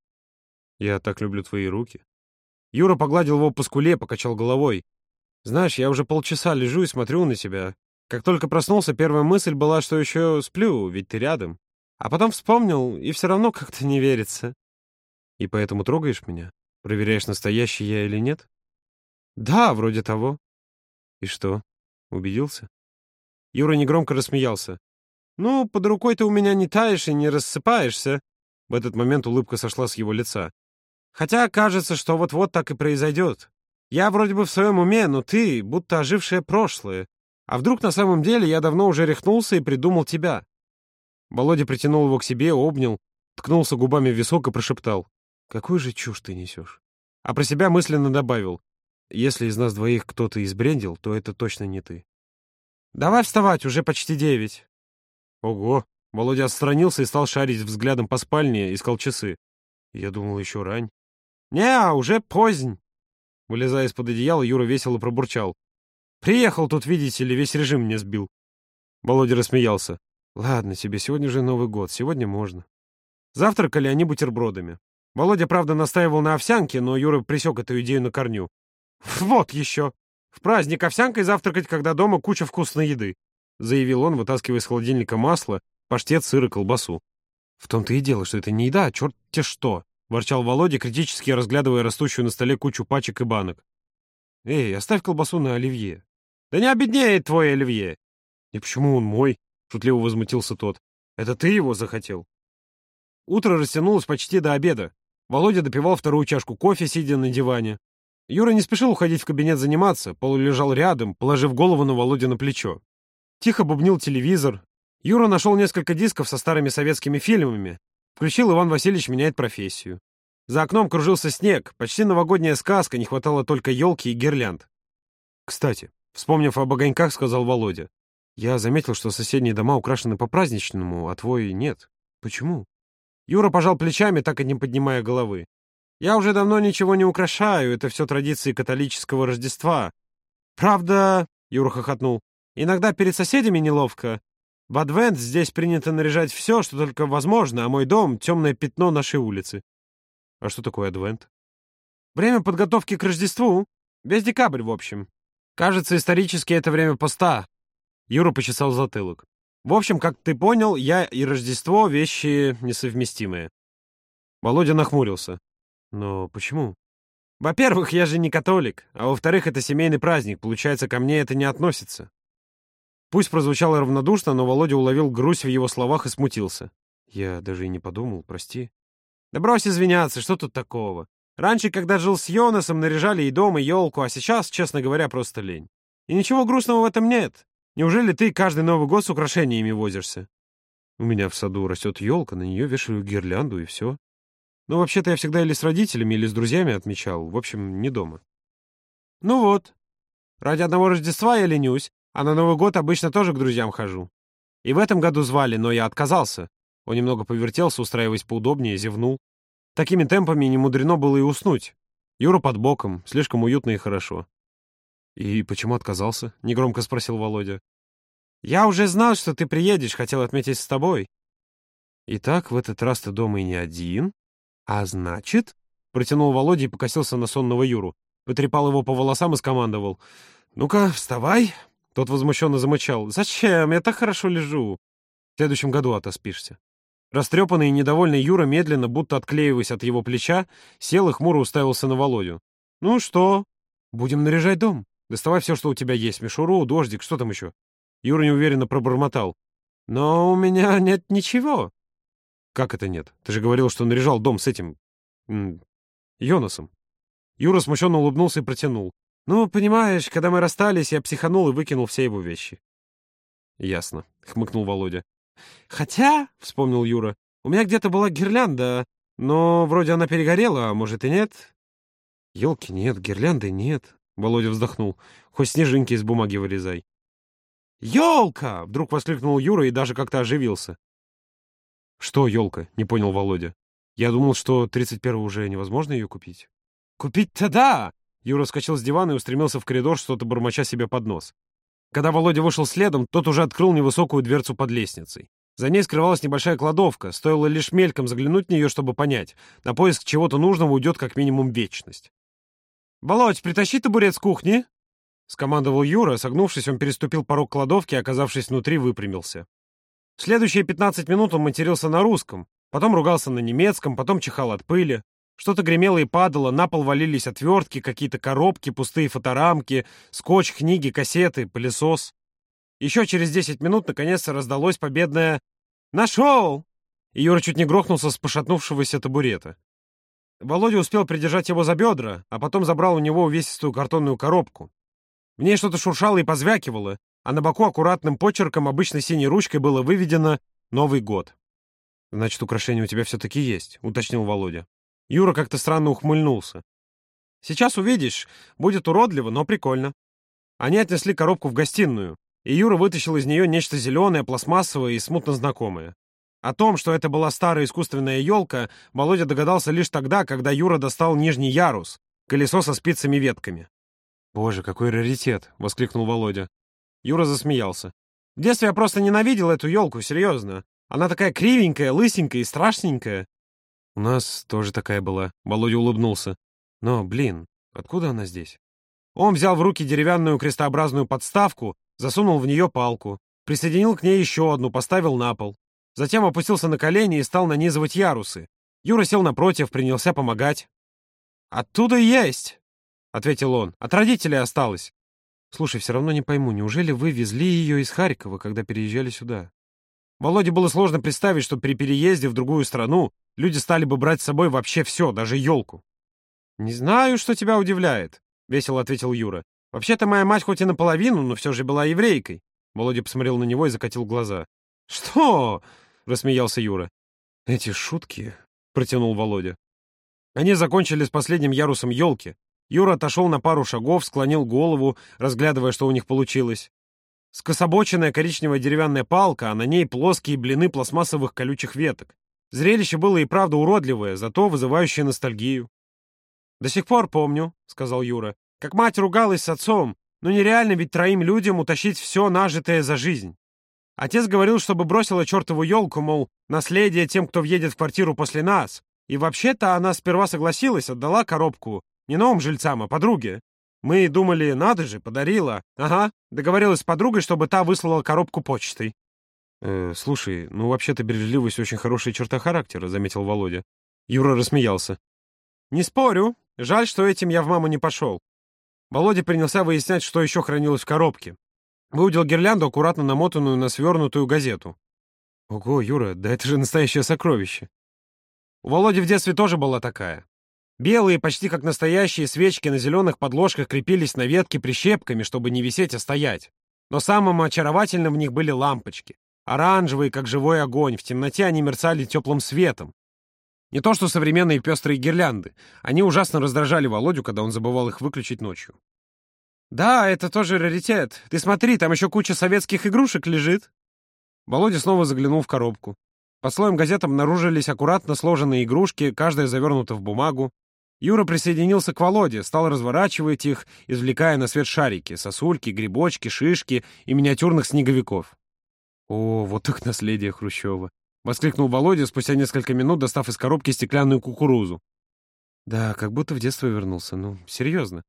«Я так люблю твои руки». Юра погладил его по скуле, покачал головой. «Знаешь, я уже полчаса лежу и смотрю на тебя. Как только проснулся, первая мысль была, что еще сплю, ведь ты рядом. А потом вспомнил, и все равно как-то не верится». «И поэтому трогаешь меня? Проверяешь, настоящий я или нет?» «Да, вроде того». «И что, убедился?» Юра негромко рассмеялся. «Ну, под рукой ты у меня не таешь и не рассыпаешься». В этот момент улыбка сошла с его лица. «Хотя кажется, что вот-вот так и произойдет. Я вроде бы в своем уме, но ты будто ожившее прошлое. А вдруг на самом деле я давно уже рехнулся и придумал тебя?» Володя притянул его к себе, обнял, ткнулся губами в висок и прошептал: «Какую же чушь ты несешь?» А про себя мысленно добавил: «Если из нас двоих кто-то избрендил, то это точно не ты». «Давай вставать, уже почти девять». «Ого!» Володя отстранился и стал шарить взглядом по спальне, искал часы. «Я думал, еще рань». «Не, уже позднь». Вылезая из-под одеяла, Юра весело пробурчал: «Приехал тут, видите ли, весь режим мне сбил». Володя рассмеялся. «Ладно тебе, сегодня же Новый год, сегодня можно». Завтракали они бутербродами. Володя, правда, настаивал на овсянке, но Юра пресек эту идею на корню. «Вот еще! В праздник овсянкой завтракать, когда дома куча вкусной еды», заявил он, вытаскивая из холодильника масло, паштет, сыр и колбасу. «В том-то и дело, что это не еда, а черт-те что!» — ворчал Володя, критически разглядывая растущую на столе кучу пачек и банок. «Эй, оставь колбасу на оливье». «Да не обеднеет твой оливье!» «И почему он мой?» — шутливо возмутился тот. «Это ты его захотел?» Утро растянулось почти до обеда. Володя допивал вторую чашку кофе, сидя на диване. Юра не спешил уходить в кабинет заниматься, Полу лежал рядом, положив голову на Володя на плечо. Тихо бубнил телевизор. Юра нашел несколько дисков со старыми советскими фильмами. Включил «Иван Васильевич меняет профессию». За окном кружился снег, почти новогодняя сказка, не хватало только елки и гирлянд. «Кстати», — вспомнив об огоньках, сказал Володя, «я заметил, что соседние дома украшены по-праздничному, а твой нет. Почему?» Юра пожал плечами, так и не поднимая головы. «Я уже давно ничего не украшаю, это все традиции католического Рождества. Правда, — Юра хохотнул, — иногда перед соседями неловко. В адвент здесь принято наряжать все, что только возможно, а мой дом — темное пятно нашей улицы». «А что такое адвент?» «Время подготовки к Рождеству. Весь декабрь, в общем. Кажется, исторически это время поста». Юра почесал затылок. «В общем, как ты понял, я и Рождество — вещи несовместимые». Володя нахмурился. «Но почему?» «Во-первых, я же не католик, а во-вторых, это семейный праздник, получается, ко мне это не относится». Пусть прозвучало равнодушно, но Володя уловил грусть в его словах и смутился. «Я даже и не подумал, прости». «Да брось извиняться, что тут такого? Раньше, когда жил с Йонасом, наряжали и дом, и елку, а сейчас, честно говоря, просто лень. И ничего грустного в этом нет. Неужели ты каждый Новый год с украшениями возишься?» «У меня в саду растет елка, на нее вешаю гирлянду, и все. Ну, вообще-то я всегда или с родителями, или с друзьями отмечал. В общем, не дома». «Ну вот. Ради одного Рождества я ленюсь, а на Новый год обычно тоже к друзьям хожу. И в этом году звали, но я отказался». Он немного повертелся, устраиваясь поудобнее, зевнул. Такими темпами не мудрено было и уснуть. Юра под боком, слишком уютно и хорошо. «И почему отказался?» — негромко спросил Володя. «Я уже знал, что ты приедешь, хотел отметить с тобой». «Итак, в этот раз ты дома и не один. А значит...» — протянул Володя и покосился на сонного Юру. Потрепал его по волосам и скомандовал: «Ну-ка, вставай!» Тот возмущенно замычал: «Зачем? Я так хорошо лежу. В следующем году отоспишься». Растрепанный и недовольный Юра, медленно, будто отклеиваясь от его плеча, сел и хмуро уставился на Володю. «Ну что? Будем наряжать дом. Доставай все, что у тебя есть. Мишуру, дождик, что там еще?» Юра неуверенно пробормотал: «Но у меня нет ничего». «Как это нет? Ты же говорил, что наряжал дом с этим... М Йонасом». Юра смущенно улыбнулся и протянул: «Ну, понимаешь, когда мы расстались, я психанул и выкинул все его вещи». «Ясно», — хмыкнул Володя. «Хотя, — вспомнил Юра, — у меня где-то была гирлянда, но вроде она перегорела, а может и нет». «Елки нет, гирлянды нет», — Володя вздохнул. «Хоть снежинки из бумаги вырезай». «Елка!» — вдруг воскликнул Юра и даже как-то оживился. «Что елка?» — не понял Володя. «Я думал, что тридцать первого уже невозможно ее купить». «Купить-то да!» Юра вскочил с дивана и устремился в коридор, что-то бормоча себе под нос. Когда Володя вышел следом, тот уже открыл невысокую дверцу под лестницей. За ней скрывалась небольшая кладовка, стоило лишь мельком заглянуть в нее, чтобы понять. На поиск чего-то нужного уйдет как минимум вечность. «Володь, притащи табурет с кухни!» — скомандовал Юра. Согнувшись, он переступил порог кладовки, а, оказавшись внутри, выпрямился. В следующие пятнадцать минут он матерился на русском, потом ругался на немецком, потом чихал от пыли. Что-то гремело и падало, на пол валились отвертки, какие-то коробки, пустые фоторамки, скотч, книги, кассеты, пылесос. Еще через десять минут наконец-то раздалось победное «Нашел!» И Юра чуть не грохнулся с пошатнувшегося табурета. Володя успел придержать его за бедра, а потом забрал у него увесистую картонную коробку. В ней что-то шуршало и позвякивало, а на боку аккуратным почерком обычной синей ручкой было выведено «Новый год». «Значит, украшение у тебя все-таки есть», — уточнил Володя. Юра как-то странно ухмыльнулся. «Сейчас увидишь. Будет уродливо, но прикольно». Они отнесли коробку в гостиную, и Юра вытащил из нее нечто зеленое, пластмассовое и смутно знакомое. О том, что это была старая искусственная елка, Володя догадался лишь тогда, когда Юра достал нижний ярус, колесо со спицами-ветками. «Боже, какой раритет!» — воскликнул Володя. Юра засмеялся. «В детстве я просто ненавидел эту елку, серьезно. Она такая кривенькая, лысенькая и страшненькая». «У нас тоже такая была», — Володя улыбнулся. «Но, блин, откуда она здесь?» Он взял в руки деревянную крестообразную подставку, засунул в нее палку, присоединил к ней еще одну, поставил на пол. Затем опустился на колени и стал нанизывать ярусы. Юра сел напротив, принялся помогать. «Оттуда есть», — ответил он. «От родителей осталось». «Слушай, все равно не пойму, неужели вы везли ее из Харькова, когда переезжали сюда?» Володе было сложно представить, что при переезде в другую страну люди стали бы брать с собой вообще все, даже елку. «Не знаю, что тебя удивляет», — весело ответил Юра. «Вообще-то моя мать хоть и наполовину, но все же была еврейкой». Володя посмотрел на него и закатил глаза. «Что?» — рассмеялся Юра. «Эти шутки», — протянул Володя. Они закончили с последним ярусом елки. Юра отошел на пару шагов, склонил голову, разглядывая, что у них получилось. Скособоченная коричневая деревянная палка, а на ней плоские блины пластмассовых колючих веток. Зрелище было и правда уродливое, зато вызывающее ностальгию. «До сих пор помню», — сказал Юра, — «как мать ругалась с отцом. Ну нереально ведь троим людям утащить все нажитое за жизнь. Отец говорил, чтобы бросила чертову елку, мол, наследие тем, кто въедет в квартиру после нас. И вообще-то она сперва согласилась, отдала коробку не новым жильцам, а подруге. Мы думали, надо же, подарила. Ага, договорилась с подругой, чтобы та выслала коробку почтой». «Э, слушай, ну вообще-то бережливость очень хорошая черта характера», — заметил Володя. Юра рассмеялся. «Не спорю. Жаль, что этим я в маму не пошел». Володя принялся выяснять, что еще хранилось в коробке. Выудил гирлянду, аккуратно намотанную на свернутую газету. «Ого, Юра, да это же настоящее сокровище!» У Володи в детстве тоже была такая. Белые, почти как настоящие свечки на зеленых подложках крепились на ветке прищепками, чтобы не висеть, а стоять. Но самым очаровательным в них были лампочки. Оранжевые, как живой огонь, в темноте они мерцали теплым светом. Не то что современные пестрые гирлянды. Они ужасно раздражали Володю, когда он забывал их выключить ночью. «Да, это тоже раритет. Ты смотри, там еще куча советских игрушек лежит». Володя снова заглянул в коробку. Под слоем газет обнаружились аккуратно сложенные игрушки, каждая завернута в бумагу. Юра присоединился к Володе, стал разворачивать их, извлекая на свет шарики, сосульки, грибочки, шишки и миниатюрных снеговиков. «О, вот так наследие Хрущева!» — воскликнул Володя, спустя несколько минут достав из коробки стеклянную кукурузу. «Да, как будто в детство вернулся, ну, серьезно.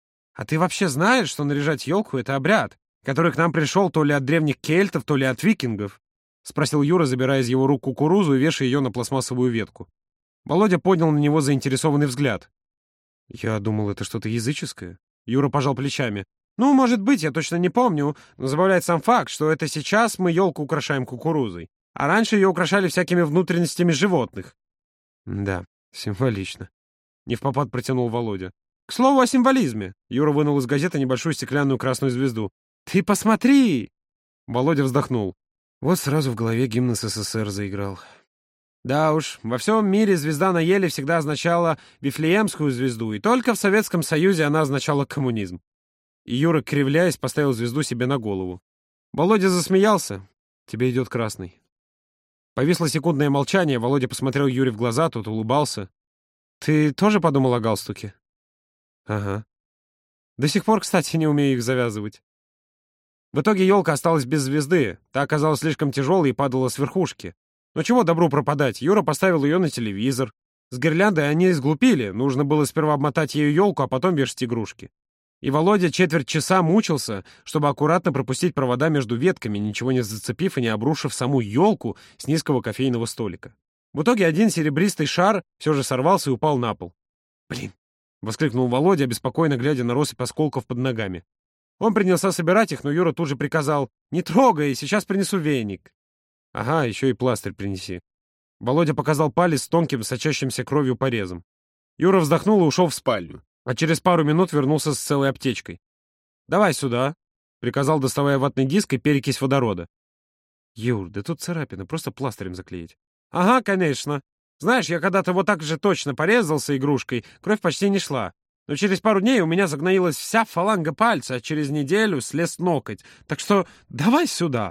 А ты вообще знаешь, что наряжать елку — это обряд, который к нам пришел то ли от древних кельтов, то ли от викингов?» — спросил Юра, забирая из его рук кукурузу и вешая ее на пластмассовую ветку. Володя поднял на него заинтересованный взгляд. «Я думал, это что-то языческое». Юра пожал плечами. «Ну, может быть, я точно не помню, но забавляет сам факт, что это сейчас мы елку украшаем кукурузой, а раньше ее украшали всякими внутренностями животных». «Да, символично», — невпопад протянул Володя. «К слову о символизме». Юра вынул из газеты небольшую стеклянную красную звезду. «Ты посмотри!» Володя вздохнул. Вот сразу в голове гимн СССР заиграл. Да уж, во всем мире звезда на еле всегда означала Вифлеемскую звезду, и только в Советском Союзе она означала коммунизм. И Юра, кривляясь, поставил звезду себе на голову. Володя засмеялся. «Тебе идет красный». Повисло секундное молчание, Володя посмотрел Юре в глаза, тот улыбался. «Ты тоже подумал о галстуке?» «Ага. До сих пор, кстати, не умею их завязывать». В итоге елка осталась без звезды, та оказалась слишком тяжелой и падала с верхушки. Но чего добру пропадать, Юра поставил ее на телевизор. С гирляндой они сглупили, нужно было сперва обмотать ею елку, а потом вешать игрушки. И Володя четверть часа мучился, чтобы аккуратно пропустить провода между ветками, ничего не зацепив и не обрушив саму елку с низкого кофейного столика. В итоге один серебристый шар все же сорвался и упал на пол. «Блин!» — воскликнул Володя, обеспокоенно глядя на россыпь осколков под ногами. Он принялся собирать их, но Юра тут же приказал: «Не трогай, сейчас принесу веник». «Ага, еще и пластырь принеси». Володя показал палец с тонким, сочащимся кровью порезом. Юра вздохнул и ушел в спальню, а через пару минут вернулся с целой аптечкой. «Давай сюда», — приказал, доставая ватный диск и перекись водорода. «Юр, да тут царапина, просто пластырем заклеить». «Ага, конечно. Знаешь, я когда-то вот так же точно порезался игрушкой, кровь почти не шла. Но через пару дней у меня загноилась вся фаланга пальца, а через неделю слез ноготь. Так что давай сюда».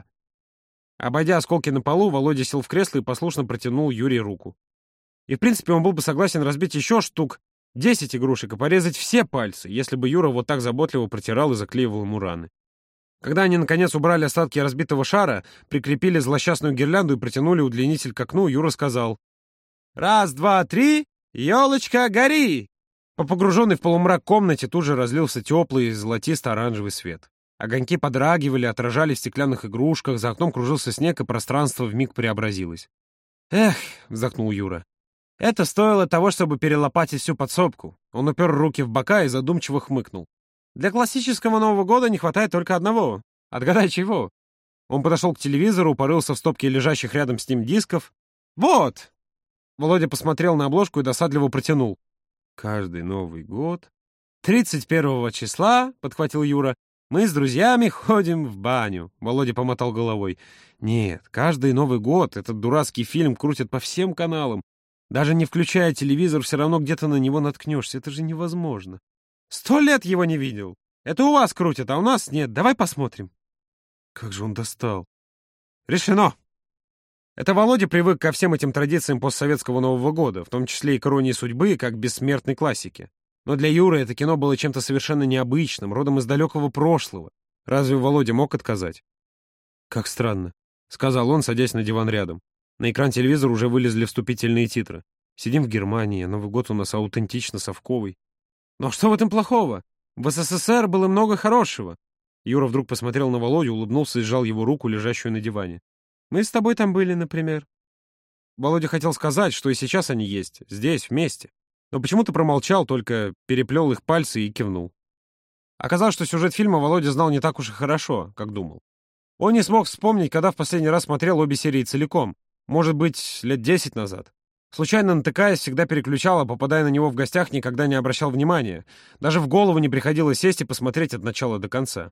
Обойдя осколки на полу, Володя сел в кресло и послушно протянул Юре руку. И, в принципе, он был бы согласен разбить еще штук десять игрушек и порезать все пальцы, если бы Юра вот так заботливо протирал и заклеивал ему раны. Когда они, наконец, убрали остатки разбитого шара, прикрепили злосчастную гирлянду и протянули удлинитель к окну, Юра сказал: «Раз, два, три, елочка, гори!» По погруженной в полумрак комнате тут же разлился теплый золотисто-оранжевый свет. Огоньки подрагивали, отражали в стеклянных игрушках, за окном кружился снег, и пространство вмиг преобразилось. «Эх», — вздохнул Юра, — «это стоило того, чтобы перелопатить всю подсобку». Он упер руки в бока и задумчиво хмыкнул. «Для классического Нового года не хватает только одного. Отгадай, чего?» Он подошел к телевизору, порылся в стопке лежащих рядом с ним дисков. «Вот!» Володя посмотрел на обложку и досадливо протянул. «Каждый Новый год...» «тридцать первого числа», — подхватил Юра, — «мы с друзьями ходим в баню». Володя помотал головой. «Нет, каждый Новый год этот дурацкий фильм крутят по всем каналам. Даже не включая телевизор, все равно где-то на него наткнешься. Это же невозможно. Сто лет его не видел. Это у вас крутят, а у нас нет. Давай посмотрим». Как же он достал. «Решено». Это Володя привык ко всем этим традициям постсоветского Нового года, в том числе и к «Иронии судьбы», как бессмертной классике. Но для Юры это кино было чем-то совершенно необычным, родом из далекого прошлого. Разве Володя мог отказать? «Как странно», — сказал он, садясь на диван рядом. На экран телевизора уже вылезли вступительные титры. «Сидим в Германии, а Новый год у нас аутентично совковый». «Но что в этом плохого? В СССР было много хорошего». Юра вдруг посмотрел на Володю, улыбнулся и сжал его руку, лежащую на диване. «Мы с тобой там были, например». Володя хотел сказать, что и сейчас они есть, здесь, вместе. Но почему-то промолчал, только переплел их пальцы и кивнул. Оказалось, что сюжет фильма Володя знал не так уж и хорошо, как думал. Он не смог вспомнить, когда в последний раз смотрел обе серии целиком. Может быть, лет десять назад. Случайно натыкаясь, всегда переключал, а попадая на него в гостях, никогда не обращал внимания. Даже в голову не приходило сесть и посмотреть от начала до конца.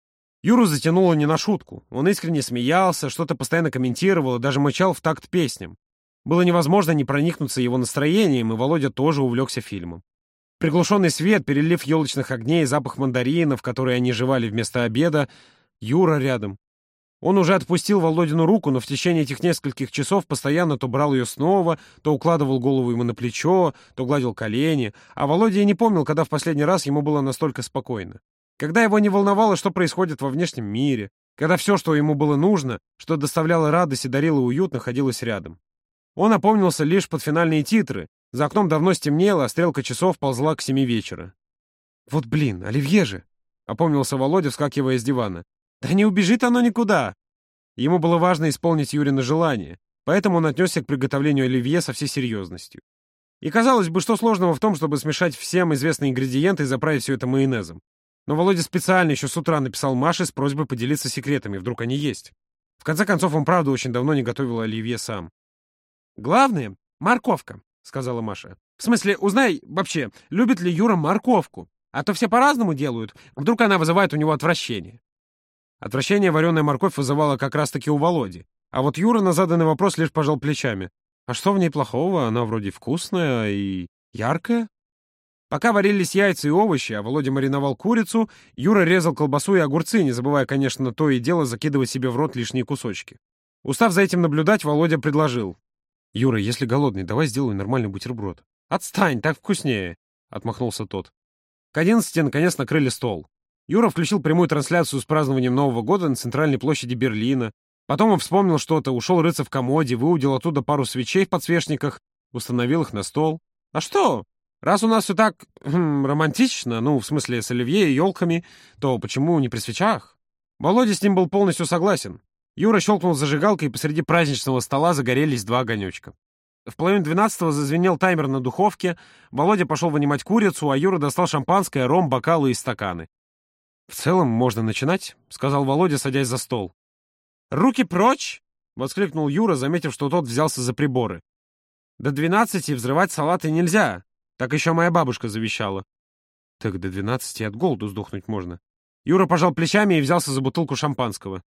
Юру затянуло не на шутку. Он искренне смеялся, что-то постоянно комментировал и даже мычал в такт песням. Было невозможно не проникнуться его настроением, и Володя тоже увлекся фильмом. Приглушенный свет, перелив елочных огней, запах мандаринов, которые они жевали вместо обеда, Юра рядом. Он уже отпустил Володину руку, но в течение этих нескольких часов постоянно то брал ее снова, то укладывал голову ему на плечо, то гладил колени, а Володя и не помнил, когда в последний раз ему было настолько спокойно. Когда его не волновало, что происходит во внешнем мире, когда все, что ему было нужно, что доставляло радость и дарило уют, находилось рядом. Он опомнился лишь под финальные титры. За окном давно стемнело, а стрелка часов ползла к семи вечера. «Вот блин, оливье же!» — опомнился Володя, вскакивая с дивана. «Да не убежит оно никуда!» Ему было важно исполнить Юрина желание, поэтому он отнесся к приготовлению оливье со всей серьезностью. И казалось бы, что сложного в том, чтобы смешать всем известные ингредиенты и заправить все это майонезом. Но Володя специально еще с утра написал Маше с просьбой поделиться секретами, вдруг они есть. В конце концов, он правда очень давно не готовил оливье сам. «Главное — морковка», — сказала Маша. «В смысле, узнай вообще, любит ли Юра морковку. А то все по-разному делают. Вдруг она вызывает у него отвращение». Отвращение вареная морковь вызывала как раз-таки у Володи. А вот Юра на заданный вопрос лишь пожал плечами. А что в ней плохого? Она вроде вкусная и яркая. Пока варились яйца и овощи, а Володя мариновал курицу, Юра резал колбасу и огурцы, не забывая, конечно, то и дело закидывать себе в рот лишние кусочки. Устав за этим наблюдать, Володя предложил. «Юра, если голодный, давай сделаю нормальный бутерброд». «Отстань, так вкуснее», — отмахнулся тот. К одиннадцати наконец накрыли стол. Юра включил прямую трансляцию с празднованием Нового года на центральной площади Берлина. Потом он вспомнил что-то, ушел рыться в комоде, выудил оттуда пару свечей в подсвечниках, установил их на стол. А что? Раз у нас все так хм, романтично, ну, в смысле с оливье и елками, то почему не при свечах? Володя с ним был полностью согласен. Юра щелкнул зажигалкой, и посреди праздничного стола загорелись два огонечка. В половине двенадцатого зазвенел таймер на духовке, Володя пошел вынимать курицу, а Юра достал шампанское, ром, бокалы и стаканы. «В целом можно начинать», — сказал Володя, садясь за стол. «Руки прочь!» — воскликнул Юра, заметив, что тот взялся за приборы. «До двенадцати взрывать салаты нельзя. Так еще моя бабушка завещала». «Так до двенадцати от голоду сдохнуть можно». Юра пожал плечами и взялся за бутылку шампанского.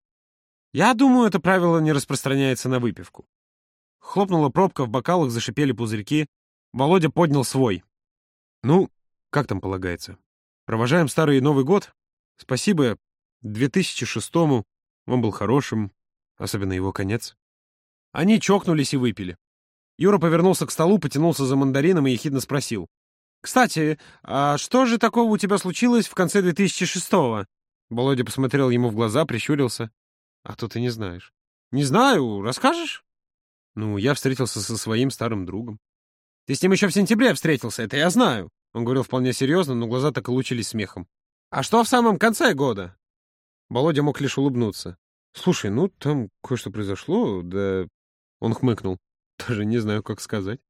«Я думаю, это правило не распространяется на выпивку». Хлопнула пробка, в бокалах зашипели пузырьки. Володя поднял свой. «Ну, как там полагается? Провожаем Старый и Новый год? Спасибо две тысячи шестому. Он был хорошим, особенно его конец». Они чокнулись и выпили. Юра повернулся к столу, потянулся за мандарином и ехидно спросил. «Кстати, а что же такого у тебя случилось в конце две тысячи шестого?» Володя посмотрел ему в глаза, прищурился. «А то ты не знаешь». «Не знаю. Расскажешь?» «Ну, я встретился со своим старым другом». «Ты с ним еще в сентябре встретился, это я знаю». Он говорил вполне серьезно, но глаза так и лучились смехом. «А что в самом конце года?» Володя мог лишь улыбнуться. «Слушай, ну, там кое-что произошло, да...» Он хмыкнул. «Даже не знаю, как сказать».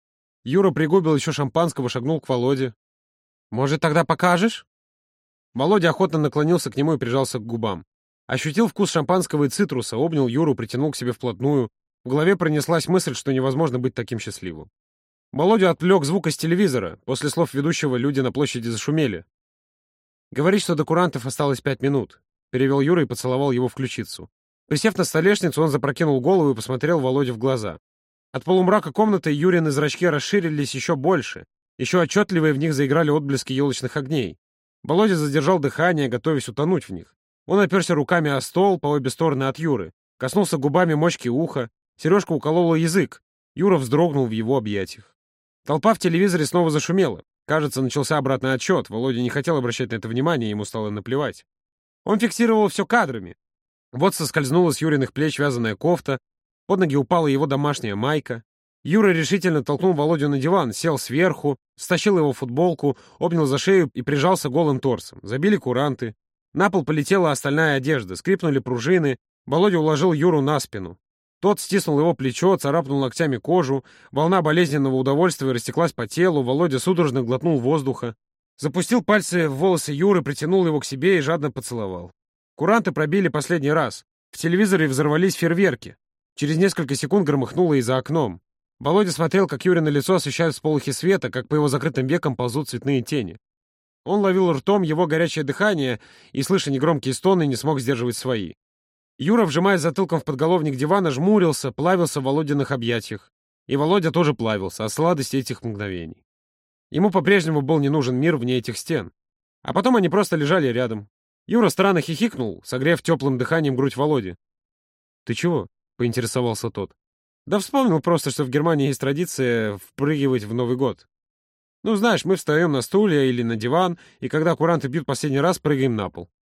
Юра пригубил еще шампанского, шагнул к Володе. «Может, тогда покажешь?» Володя охотно наклонился к нему и прижался к губам. Ощутил вкус шампанского и цитруса, обнял Юру, притянул к себе вплотную. В голове пронеслась мысль, что невозможно быть таким счастливым. Володя отвлек звук из телевизора. После слов ведущего люди на площади зашумели. «Говорит, что до курантов осталось пять минут», — перевел Юра и поцеловал его в ключицу. Присев на столешницу, он запрокинул голову и посмотрел Володе в глаза. От полумрака комнаты Юрины зрачки расширились еще больше. Еще отчетливее в них заиграли отблески елочных огней. Володя задержал дыхание, готовясь утонуть в них. Он оперся руками о стол по обе стороны от Юры, коснулся губами мочки уха. Сережка уколола язык. Юра вздрогнул в его объятиях. Толпа в телевизоре снова зашумела. Кажется, начался обратный отсчет. Володя не хотел обращать на это внимание, ему стало наплевать. Он фиксировал все кадрами. Вот соскользнула с Юриных плеч вязаная кофта, под ноги упала его домашняя майка. Юра решительно толкнул Володю на диван, сел сверху, стащил его футболку, обнял за шею и прижался голым торсом. Забили куранты. На пол полетела остальная одежда, скрипнули пружины. Володя уложил Юру на спину. Тот стиснул его плечо, царапнул ногтями кожу. Волна болезненного удовольствия растеклась по телу. Володя судорожно глотнул воздуха. Запустил пальцы в волосы Юры, притянул его к себе и жадно поцеловал. Куранты пробили последний раз. В телевизоре взорвались фейерверки. Через несколько секунд громыхнуло и за окном. Володя смотрел, как Юрина лицо освещают всполохи света, как по его закрытым векам ползут цветные тени. Он ловил ртом его горячее дыхание и, слыша негромкие стоны, не смог сдерживать свои. Юра, вжимаясь затылком в подголовник дивана, жмурился, плавился в Володиных объятиях. И Володя тоже плавился от сладости этих мгновений. Ему по-прежнему был не нужен мир вне этих стен. А потом они просто лежали рядом. Юра странно хихикнул, согрев теплым дыханием грудь Володи. «Ты чего?» — поинтересовался тот. «Да вспомнил просто, что в Германии есть традиция впрыгивать в Новый год. Ну, знаешь, мы встаем на стулья или на диван, и когда куранты бьют последний раз, прыгаем на пол.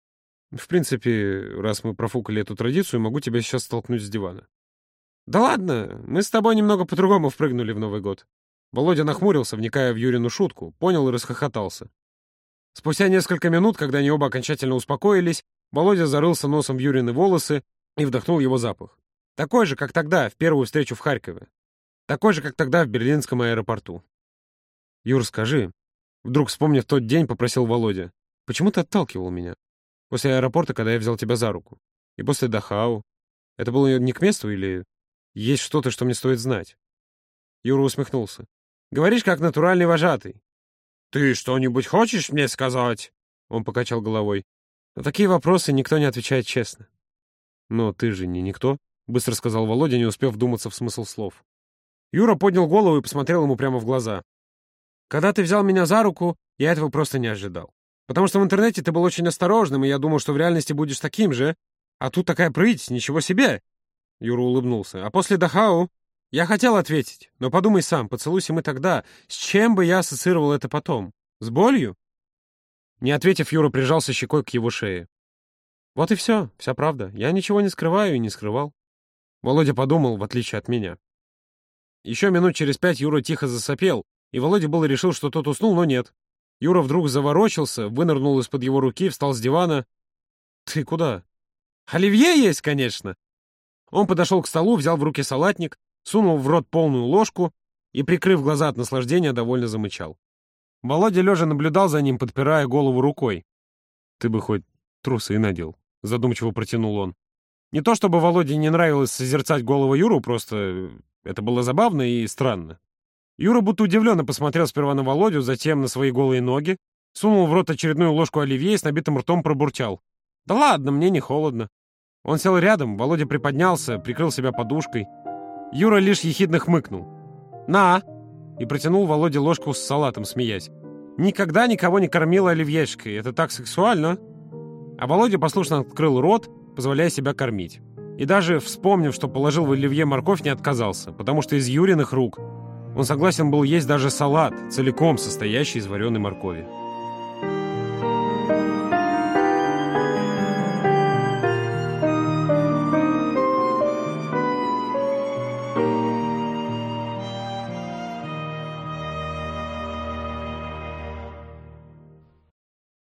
В принципе, раз мы профукали эту традицию, могу тебя сейчас столкнуть с дивана». «Да ладно, мы с тобой немного по-другому впрыгнули в Новый год». Володя нахмурился, вникая в Юрину шутку, понял и расхохотался. Спустя несколько минут, когда они оба окончательно успокоились, Володя зарылся носом в Юрины волосы и вдохнул его запах. Такой же, как тогда, в первую встречу в Харькове. Такой же, как тогда в берлинском аэропорту. «Юр, скажи...» Вдруг, вспомнив тот день, попросил Володя. «Почему ты отталкивал меня? После аэропорта, когда я взял тебя за руку. И после Дахау. Это было не к месту или... Есть что-то, что мне стоит знать?» Юра усмехнулся. «Говоришь, как натуральный вожатый». «Ты что-нибудь хочешь мне сказать?» Он покачал головой. «На такие вопросы никто не отвечает честно». «Но ты же не никто», — быстро сказал Володя, не успев вдуматься в смысл слов. Юра поднял голову и посмотрел ему прямо в глаза. «Когда ты взял меня за руку, я этого просто не ожидал. Потому что в интернете ты был очень осторожным, и я думал, что в реальности будешь таким же. А тут такая прыть, ничего себе!» Юра улыбнулся. «А после Дахау я хотел ответить, но подумай сам, поцелуйся мы тогда. С чем бы я ассоциировал это потом? С болью?» Не ответив, Юра прижался щекой к его шее. Вот и все, вся правда. Я ничего не скрываю и не скрывал. Володя подумал, в отличие от меня. Еще минут через пять Юра тихо засопел, и Володя было решил, что тот уснул, но нет. Юра вдруг заворочился, вынырнул из-под его руки, встал с дивана. «Ты куда?» «Оливье есть, конечно!» Он подошел к столу, взял в руки салатник, сунул в рот полную ложку и, прикрыв глаза от наслаждения, довольно замычал. Володя лежа наблюдал за ним, подпирая голову рукой. «Ты бы хоть трусы надел», — задумчиво протянул он. Не то чтобы Володе не нравилось созерцать голову Юру, просто это было забавно и странно. Юра будто удивленно посмотрел сперва на Володю, затем на свои голые ноги, сунул в рот очередную ложку оливье и с набитым ртом пробурчал. «Да ладно, мне не холодно». Он сел рядом, Володя приподнялся, прикрыл себя подушкой. Юра лишь ехидно хмыкнул. «На!» и протянул Володе ложку с салатом, смеясь. «Никогда никого не кормила оливьешкой, это так сексуально!» А Володя послушно открыл рот, позволяя себя кормить. И даже, вспомнив, что положил в оливье морковь, не отказался, потому что из Юриных рук он согласен был есть даже салат, целиком состоящий из вареной моркови.